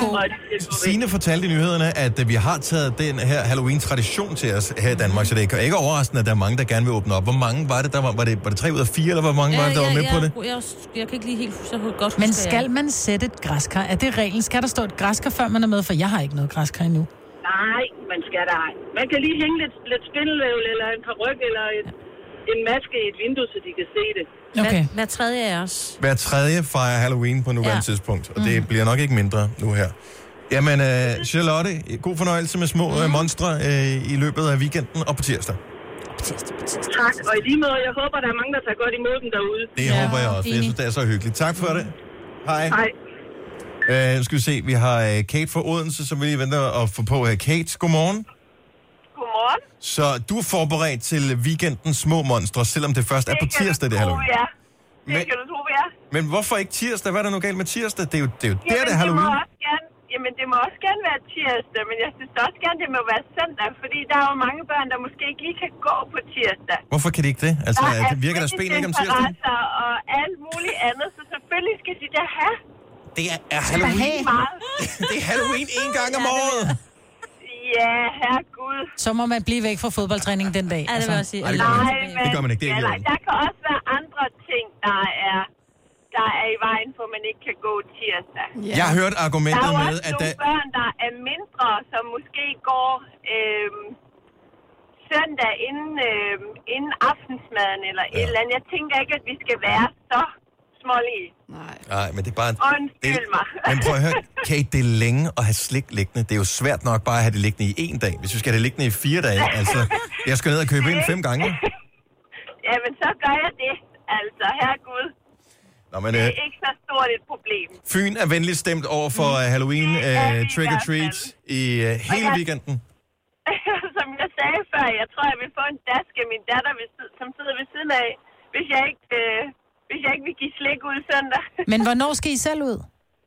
Speaker 2: Signe fortalte i nyhederne, at vi har taget den her Halloween-tradition til os her i Danmark, så det er ikke overraskende, at der er mange, der gerne vil åbne op. Hvor mange var det, der var? Var det, var det tre ud af fire, eller hvor mange ja, var det, der ja, var med
Speaker 3: ja,
Speaker 2: på det?
Speaker 3: Jeg, jeg, jeg kan ikke lige helt så godt huske.
Speaker 4: Men skal man sætte et græskar? Er det reglen? Skal der stå et græskar, før man er med? For jeg har ikke noget græskar endnu.
Speaker 9: Nej, man skal der ej. Man kan lige hænge lidt, lidt spindelvævl, eller en paryk, eller et, en maske i et vindue, så de kan se det.
Speaker 4: Okay.
Speaker 3: Hver, hver tredje er os.
Speaker 2: Hver tredje fejrer Halloween på nuværende ja. tidspunkt, og det mm. bliver nok ikke mindre nu her. Jamen, uh, Charlotte, god fornøjelse med små mm. monstre uh, i løbet af weekenden og på tirsdag.
Speaker 3: På tirsdag, på tirsdag.
Speaker 9: Tak, og i lige måde, jeg håber, der er mange, der tager godt imod dem derude.
Speaker 2: Det ja, håber jeg også, jeg synes, det er så hyggeligt. Tak for det. Hej.
Speaker 9: Hej.
Speaker 2: Uh, nu skal vi se, vi har uh, Kate fra Odense, som vi lige venter at få på her. Kate, godmorgen.
Speaker 9: Godmorgen.
Speaker 2: Så du er forberedt til weekendens små monstre, selvom det først er på tirsdag, det Halloween?
Speaker 9: Ja, det men, kan du tro, ja.
Speaker 2: Men hvorfor ikke tirsdag? Hvad er der nu galt med tirsdag? Det er jo, det er jo
Speaker 9: jamen,
Speaker 2: der, det er Halloween.
Speaker 9: Det må også gerne, jamen, det må også gerne være tirsdag, men jeg synes også gerne, det må være søndag, fordi der er jo mange børn, der måske ikke lige kan gå på tirsdag.
Speaker 2: Hvorfor kan de ikke det? Altså, det virker deres ben ikke om tirsdag?
Speaker 9: Og alt muligt andet, så selvfølgelig skal de da have.
Speaker 2: Det er, er Halloween. Det er Halloween en gang om året.
Speaker 9: Ja, herregud.
Speaker 4: Så må man blive væk fra fodboldtræning den dag.
Speaker 3: Ja, det vil jeg sige.
Speaker 2: Ej, det gør man ikke.
Speaker 9: men,
Speaker 2: det gør man ikke. Det er
Speaker 9: ja, nej, der kan også være andre ting, der er, der er i vejen for, man ikke kan gå tirsdag.
Speaker 2: Yeah. Jeg har hørt argumentet med, at
Speaker 9: der er også nogle børn, der er mindre, som måske går øhm, søndag inden, øhm, inden aftensmaden eller ja. et eller andet. Jeg tænker ikke, at vi skal være så smålige.
Speaker 5: Nej.
Speaker 2: Nej, men det er bare...
Speaker 9: Undskyld mig.
Speaker 2: Men prøv at høre, Kate, det er længe at have slik liggende. Det er jo svært nok bare at have det liggende i en dag. Hvis vi skal have det liggende i fire dage, altså... Jeg skal ned og købe ind fem gange.
Speaker 9: Ja, men så gør jeg det. Altså, herregud.
Speaker 2: Nå, men,
Speaker 9: det er
Speaker 2: øh,
Speaker 9: ikke så stort et problem.
Speaker 2: Fyn er venligt stemt over for mm. Halloween uh, trick-or-treat i uh, hele
Speaker 9: jeg,
Speaker 2: weekenden.
Speaker 9: Som jeg sagde før, jeg tror, jeg vil få en dask af min datter, som sidder ved siden af, hvis jeg ikke... Øh, hvis jeg ikke vil give slik ud søndag.
Speaker 4: Men hvornår skal I selv ud?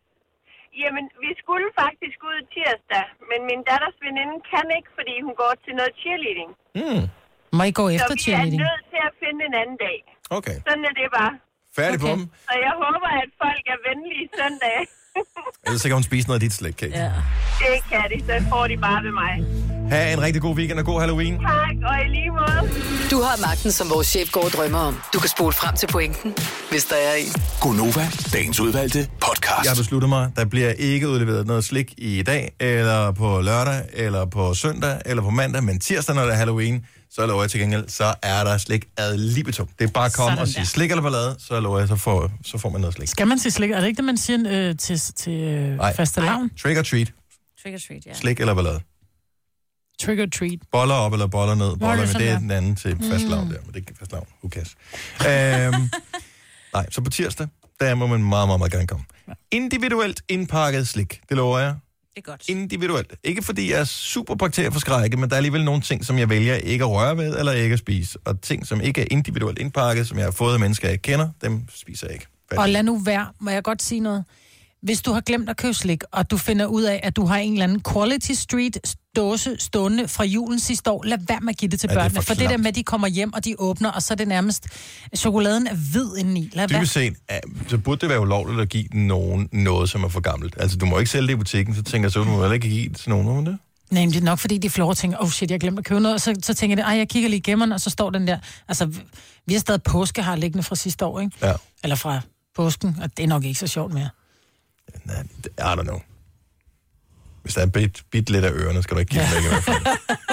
Speaker 9: Jamen, vi skulle faktisk ud tirsdag, men min datters veninde kan ikke, fordi hun går til noget cheerleading.
Speaker 2: Mm.
Speaker 4: Må I gå efter cheerleading?
Speaker 9: Så vi er nødt til at finde en anden dag.
Speaker 2: Okay.
Speaker 9: Sådan er det bare.
Speaker 2: Færdig
Speaker 4: okay.
Speaker 2: på dem.
Speaker 9: Så jeg håber, at folk er venlige søndag.
Speaker 2: Ellers så kan hun spise noget af dit slik, Kate.
Speaker 3: Ja.
Speaker 9: Det kan de, så får de bare ved mig.
Speaker 2: Ha' en rigtig god weekend og god Halloween.
Speaker 9: Tak, og i lige måde.
Speaker 6: Du har magten, som vores chef går og drømmer om. Du kan spole frem til pointen, hvis der er en.
Speaker 7: Gonova, dagens udvalgte podcast.
Speaker 2: Jeg har besluttet mig, der bliver ikke udleveret noget slik i dag, eller på lørdag, eller på søndag, eller på mandag, men tirsdag, når det er Halloween, så lover jeg til gengæld, så er der slik ad libitum. Det er bare at komme og sige slik eller ballade, så lover jeg, så får, så får man noget slik.
Speaker 4: Skal man sige slik? Er det ikke det, man siger øh, til, til øh, fastelavn?
Speaker 2: Trick or treat.
Speaker 3: Trick or treat, ja.
Speaker 2: Slik eller ballade.
Speaker 4: Trick or treat.
Speaker 2: Boller op eller boller ned. Boller,
Speaker 4: det
Speaker 2: men det er
Speaker 4: der?
Speaker 2: den anden til fastelavn der, men det er ikke fastelavn. Who cares? øhm, nej, så på tirsdag, der må man meget, meget, meget gerne komme. Individuelt indpakket slik, det lover jeg.
Speaker 3: Det er godt.
Speaker 2: Individuelt. Ikke fordi jeg er super bakterieforskrækket, men der er alligevel nogle ting, som jeg vælger ikke at røre ved eller ikke at spise. Og ting, som ikke er individuelt indpakket, som jeg har fået af mennesker, jeg kender, dem spiser jeg ikke. Færdig.
Speaker 4: Og lad nu være, må jeg godt sige noget? Hvis du har glemt at købe slik, og du finder ud af, at du har en eller anden Quality Street dåse stående fra julen sidste år, lad være med at give det til
Speaker 2: Ja, det er
Speaker 4: børnene.
Speaker 2: for
Speaker 4: For det der
Speaker 2: klamt.
Speaker 4: med, at de kommer hjem, og de åbner, og så er det nærmest... Chokoladen er hvid indeni. Lad være.
Speaker 2: Dybest set, ja, så burde det være ulovligt at give nogen noget, som er for gammelt. Altså, du må ikke sælge det i butikken, så tænker jeg, så du må heller ikke give det til nogen, må man det?
Speaker 4: Nej, men det er nok, fordi de flår og tænker, oh shit, jeg glemte at købe noget, og så, så tænker jeg, ej, jeg kigger lige igennem, og så står den der... Altså, vi har stadig påskehar liggende fra sidste år, ikke?
Speaker 2: Ja.
Speaker 4: Eller fra påsken, og det er nok ikke så sjovt mere.
Speaker 2: Nej, I don't know. Hvis der er bit, bit lidt af ørerne, skal du ikke give det væk i hvert fald.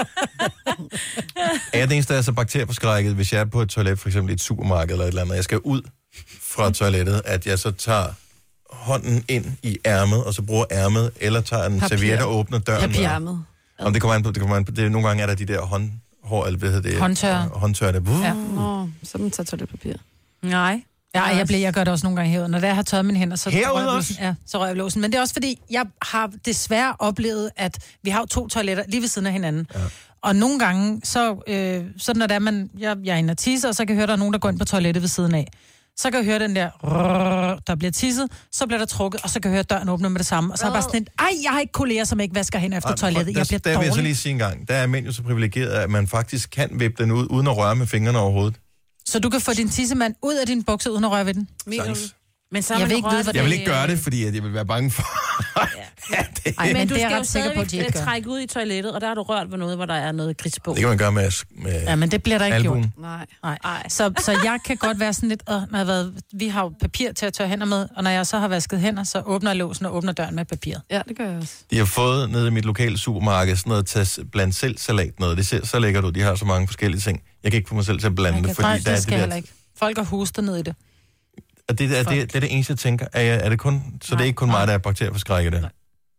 Speaker 2: Er jeg den eneste, der er så bakterieforskrækket, hvis jeg er på et toilet, for eksempel i et supermarked eller et eller andet, og jeg skal ud fra toilettet, at jeg så tager hånden ind i ærmet, og så bruger ærmet, eller tager en
Speaker 5: Papir.
Speaker 2: serviet og åbner døren.
Speaker 5: Papirarmet.
Speaker 2: Om det kommer an på, det kommer an på, det er, nogle gange er der de der håndhår, eller hvad hedder det?
Speaker 4: Håndtørrer.
Speaker 2: Håndtørrer, der...
Speaker 5: Ja. Nå, så man tager toiletpapir.
Speaker 3: Nej.
Speaker 4: Ja, jeg, bliver, jeg gør det også nogle gange herude. Når jeg har tørret mine hænder, så
Speaker 2: Herude
Speaker 4: rører jeg
Speaker 2: også?
Speaker 4: låsen. Ja, så rører jeg låsen. Men det er også fordi, jeg har desværre oplevet, at vi har jo to toiletter lige ved siden af hinanden. Ja. Og nogle gange, så, øh, så når der er man, jeg, jeg er inde og tisser, og så kan jeg høre, der er nogen, der går ind på toilettet ved siden af. Så kan jeg høre den der, rrr, der bliver tisset, så bliver der trukket, og så kan jeg høre døren åbne med det samme. Og så er jeg bare sådan, ej, jeg har ikke kolleger, som ikke vasker hen efter toilettet. Jeg bliver
Speaker 2: der, der vil jeg så
Speaker 4: dårlig.
Speaker 2: lige sige en gang, der er mænd jo så privilegeret, at man faktisk kan vippe den ud, uden at røre med fingrene overhovedet.
Speaker 4: Så du kan få din tissemand ud af din bukser, uden at røre ved den?
Speaker 2: Sagtens.
Speaker 3: Men så
Speaker 4: Jeg
Speaker 3: jeg
Speaker 4: vil ikke vide, hvad
Speaker 2: Jeg vil ikke gøre det, fordi at jeg vil være bange for... ja, det,
Speaker 4: Ej,
Speaker 3: Men,
Speaker 4: men
Speaker 3: du
Speaker 4: det er
Speaker 3: skal
Speaker 4: jeg
Speaker 3: jo
Speaker 4: ret sikker på, at de
Speaker 3: stadigvæk
Speaker 4: ikke gør.
Speaker 3: trække ud i toilettet, og der har du rørt ved noget, hvor der er noget gris på.
Speaker 2: det kan man gøre med, med
Speaker 4: Ja, men det bliver der ikke
Speaker 2: albuen.
Speaker 4: gjort.
Speaker 5: Nej.
Speaker 4: Nej. Så, så jeg kan godt være sådan lidt, øh, når jeg har været, vi har jo papir til at tørre hænder med, og når jeg så har vasket hænder, så åbner jeg låsen og åbner døren med papiret.
Speaker 5: Ja, det gør jeg også.
Speaker 2: De har fået nede i mit lokale supermarked sådan noget til blandt selv salat noget. Det ser så lækkert ud. De har så mange forskellige ting. Jeg kan ikke få mig selv til at blande
Speaker 4: Jeg
Speaker 2: det,
Speaker 4: kan,
Speaker 2: fordi
Speaker 4: nej,
Speaker 2: der er
Speaker 4: det skal jeg
Speaker 2: det
Speaker 4: heller
Speaker 2: der...
Speaker 4: ikke. Folk har hostet ned i det.
Speaker 2: Og det, er, det, det er det eneste, jeg tænker. Er, jeg, er det kun, så det er ikke kun mig, der er bakterieforskrækket der?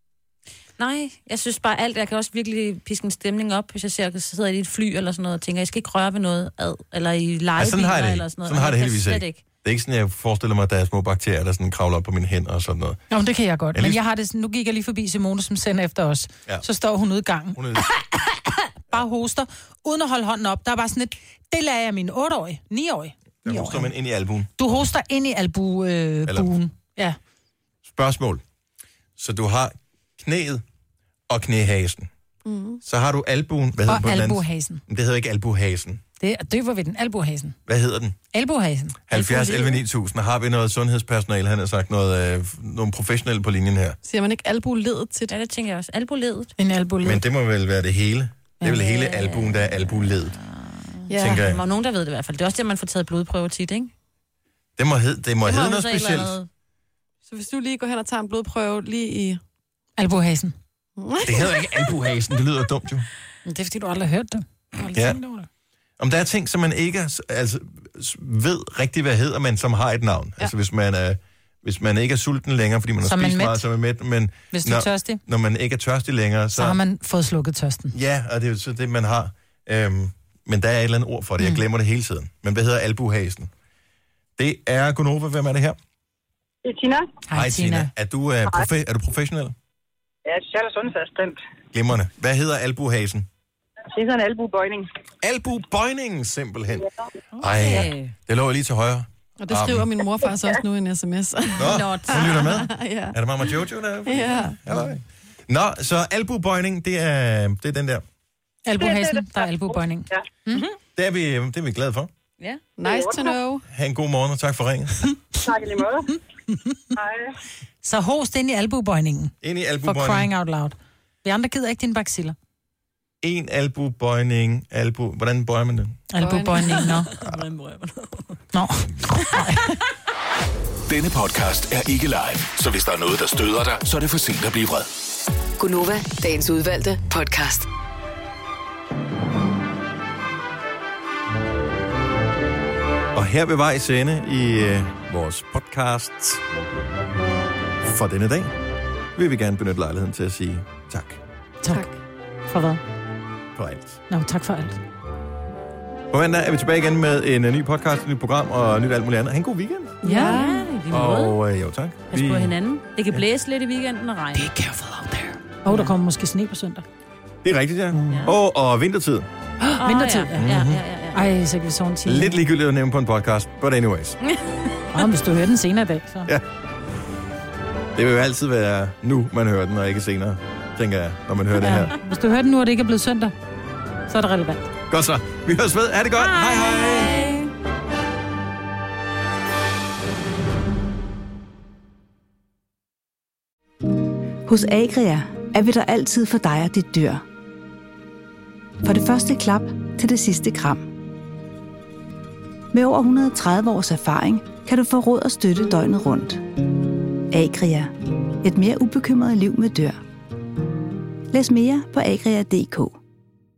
Speaker 3: Nej, jeg synes bare alt, jeg kan også virkelig piske en stemning op, hvis jeg ser, at jeg sidder i et fly eller sådan noget, og tænker, jeg skal ikke røre ved noget ad, eller i legebiler
Speaker 2: Ja, sådan har jeg det
Speaker 3: eller
Speaker 2: ikke.
Speaker 3: sådan noget.
Speaker 2: Sådan har
Speaker 3: Og
Speaker 2: det
Speaker 3: kan
Speaker 2: heldigvis
Speaker 3: slet
Speaker 2: ikke. Det er ikke sådan, jeg forestiller mig, at der er små bakterier, der sådan kravler op på mine hænder og sådan noget.
Speaker 4: Nå, men det kan jeg godt.
Speaker 2: Jeg
Speaker 4: Men
Speaker 2: lige-
Speaker 4: jeg har det sådan, nu gik jeg lige forbi Simone, som sender efter os.
Speaker 2: Ja.
Speaker 4: Så står hun ude i gangen,
Speaker 2: Hun er...
Speaker 4: bare hoster, uden at holde hånden op. Der er bare sådan et, det lærer jeg min otteårige, niårige.
Speaker 2: Der hoster man ind i albuen.
Speaker 4: Du hoster ind i albuen. Øh,
Speaker 2: Eller-
Speaker 4: buen. Ja.
Speaker 2: Spørgsmål. Så du har knæet og knæhasen. Mm. Så har du albuen. Hvad hedder den på
Speaker 4: Og
Speaker 2: den anden?
Speaker 4: albuhasen.
Speaker 2: Men det hedder ikke albuhasen.
Speaker 4: Det er døber vi den. Albuhasen.
Speaker 2: Hvad hedder den?
Speaker 4: Albuhasen.
Speaker 2: halvfjerds elleve ni tusind. Har vi noget sundhedspersonale? Han har sagt noget, øh, nogle professionelle på linjen her.
Speaker 5: Siger man ikke albuledet til
Speaker 3: Ja, det tænker jeg også. Albuledet.
Speaker 4: En albuled.
Speaker 2: Men det må vel være det hele. Det er vel hele albuen, der er albuledet,
Speaker 5: Ja.
Speaker 2: tænker
Speaker 3: Der
Speaker 2: jeg.
Speaker 3: er nogen, der ved det i hvert fald. Det er også det, man får taget blodprøver tit, ikke?
Speaker 2: Det må hedde, det må
Speaker 3: Det
Speaker 2: hedde
Speaker 3: har
Speaker 2: noget
Speaker 3: så et eller
Speaker 2: specielt.
Speaker 3: andet-
Speaker 5: Så hvis du lige går hen og tager en blodprøve lige i...
Speaker 4: Albuhasen.
Speaker 2: Det hedder ikke albuhasen. Det lyder dumt jo.
Speaker 4: Men det er, fordi du aldrig har hørt det. Du har aldrig
Speaker 2: Ja.
Speaker 4: tænkt over det.
Speaker 2: Om der er ting, som man ikke altså, ved rigtigt, hvad hedder, men som har et navn. Ja. Altså hvis man er... Hvis man ikke er sulten længere, fordi man har
Speaker 4: Så er man
Speaker 2: spist
Speaker 4: mæt.
Speaker 2: meget, så er man mæt. Men
Speaker 4: Hvis du er
Speaker 2: når,
Speaker 4: tørstig,
Speaker 2: når man ikke er tørstig længere, så...
Speaker 4: så har man fået slukket tørsten.
Speaker 2: Ja, og det er jo så det, man har. Øhm, men der er et eller andet ord for det. Jeg glemmer det hele tiden. Men hvad hedder albuhasen? Det er Gunova. Hvem er det her?
Speaker 8: Det er Tina.
Speaker 4: Hej, Tina.
Speaker 2: Er du, uh, profe- er du professionel?
Speaker 8: Jeg er social- og sundhedsassistent.
Speaker 2: Glimrende. Hvad hedder albuhasen?
Speaker 8: Det er sådan en albubøjning.
Speaker 2: Albubøjningen, simpelthen. Ej, det lå lige til højre.
Speaker 5: Og det skriver min mor faktisk også nu i en sms.
Speaker 2: Nå, hun lytter med.
Speaker 5: Ja.
Speaker 2: Er det Mama Jojo, der er?
Speaker 5: Ja.
Speaker 2: Halløj. Nå, så albubøjning, det er, det er den der.
Speaker 4: Albuhasen, der er albubøjning.
Speaker 8: Ja.
Speaker 2: Det er vi, det er vi glade for.
Speaker 3: Ja.
Speaker 5: Nice to know.
Speaker 2: Ha' en god morgen, og tak for ringet.
Speaker 8: Tak i lige måde. Hej.
Speaker 4: Så host ind i albuebøjningen.
Speaker 2: Ind i
Speaker 4: For
Speaker 2: albubøjning.
Speaker 4: crying out loud. Vi andre gider ikke dine baksiller.
Speaker 2: En albubøjning. Albu. Hvordan bøjer man det?
Speaker 4: Albuebøjningen, nå. Nå.
Speaker 7: Denne podcast er ikke live, så hvis der er noget, der støder dig, så er det for sent at blive vred.
Speaker 6: Gunova, dagens udvalgte podcast.
Speaker 2: Og her ved vejs ende i øh, vores podcast for denne dag, vil vi gerne benytte lejligheden til at sige tak.
Speaker 4: Tak. For hvad?
Speaker 2: For alt.
Speaker 4: Nå, tak for alt.
Speaker 2: På mandag er vi tilbage igen med en uh, ny podcast, et nyt program og nyt alt muligt andet. Ha' en god weekend.
Speaker 3: Ja, i lige måde.
Speaker 2: Og øh, jo, tak.
Speaker 3: Pas på hinanden. Det kan blæse lidt i weekenden og regne.
Speaker 4: Be careful out there. Og oh, der kommer måske sne på søndag.
Speaker 2: Det er rigtigt, ja. ja. Og, og vintertid.
Speaker 3: Oh,
Speaker 4: Vintertid,
Speaker 3: ja. Ja, ja, ja, ja.
Speaker 4: Ej, så kan vi sove en time.
Speaker 2: Lidt ligegyldigt at nævne på en podcast, but anyways.
Speaker 4: Og hvis du hører den senere i dag, så...
Speaker 2: Ja. Det vil jo altid være nu, man hører den, og ikke senere, tænker jeg, når man hører ja. det her.
Speaker 4: Hvis du hører den nu, og det ikke er blevet søndag, så er det relevant.
Speaker 2: Godt så. Vi høres ved. Ha' det godt. Hej, hej. hej.
Speaker 10: Hos Agria er vi der altid for dig og dit dyr. For det første klap til det sidste kram. Med over et hundrede og tredive års erfaring kan du få råd og støtte døgnet rundt. Agria. Et mere ubekymret liv med dyr. Læs mere på agria punktum d k.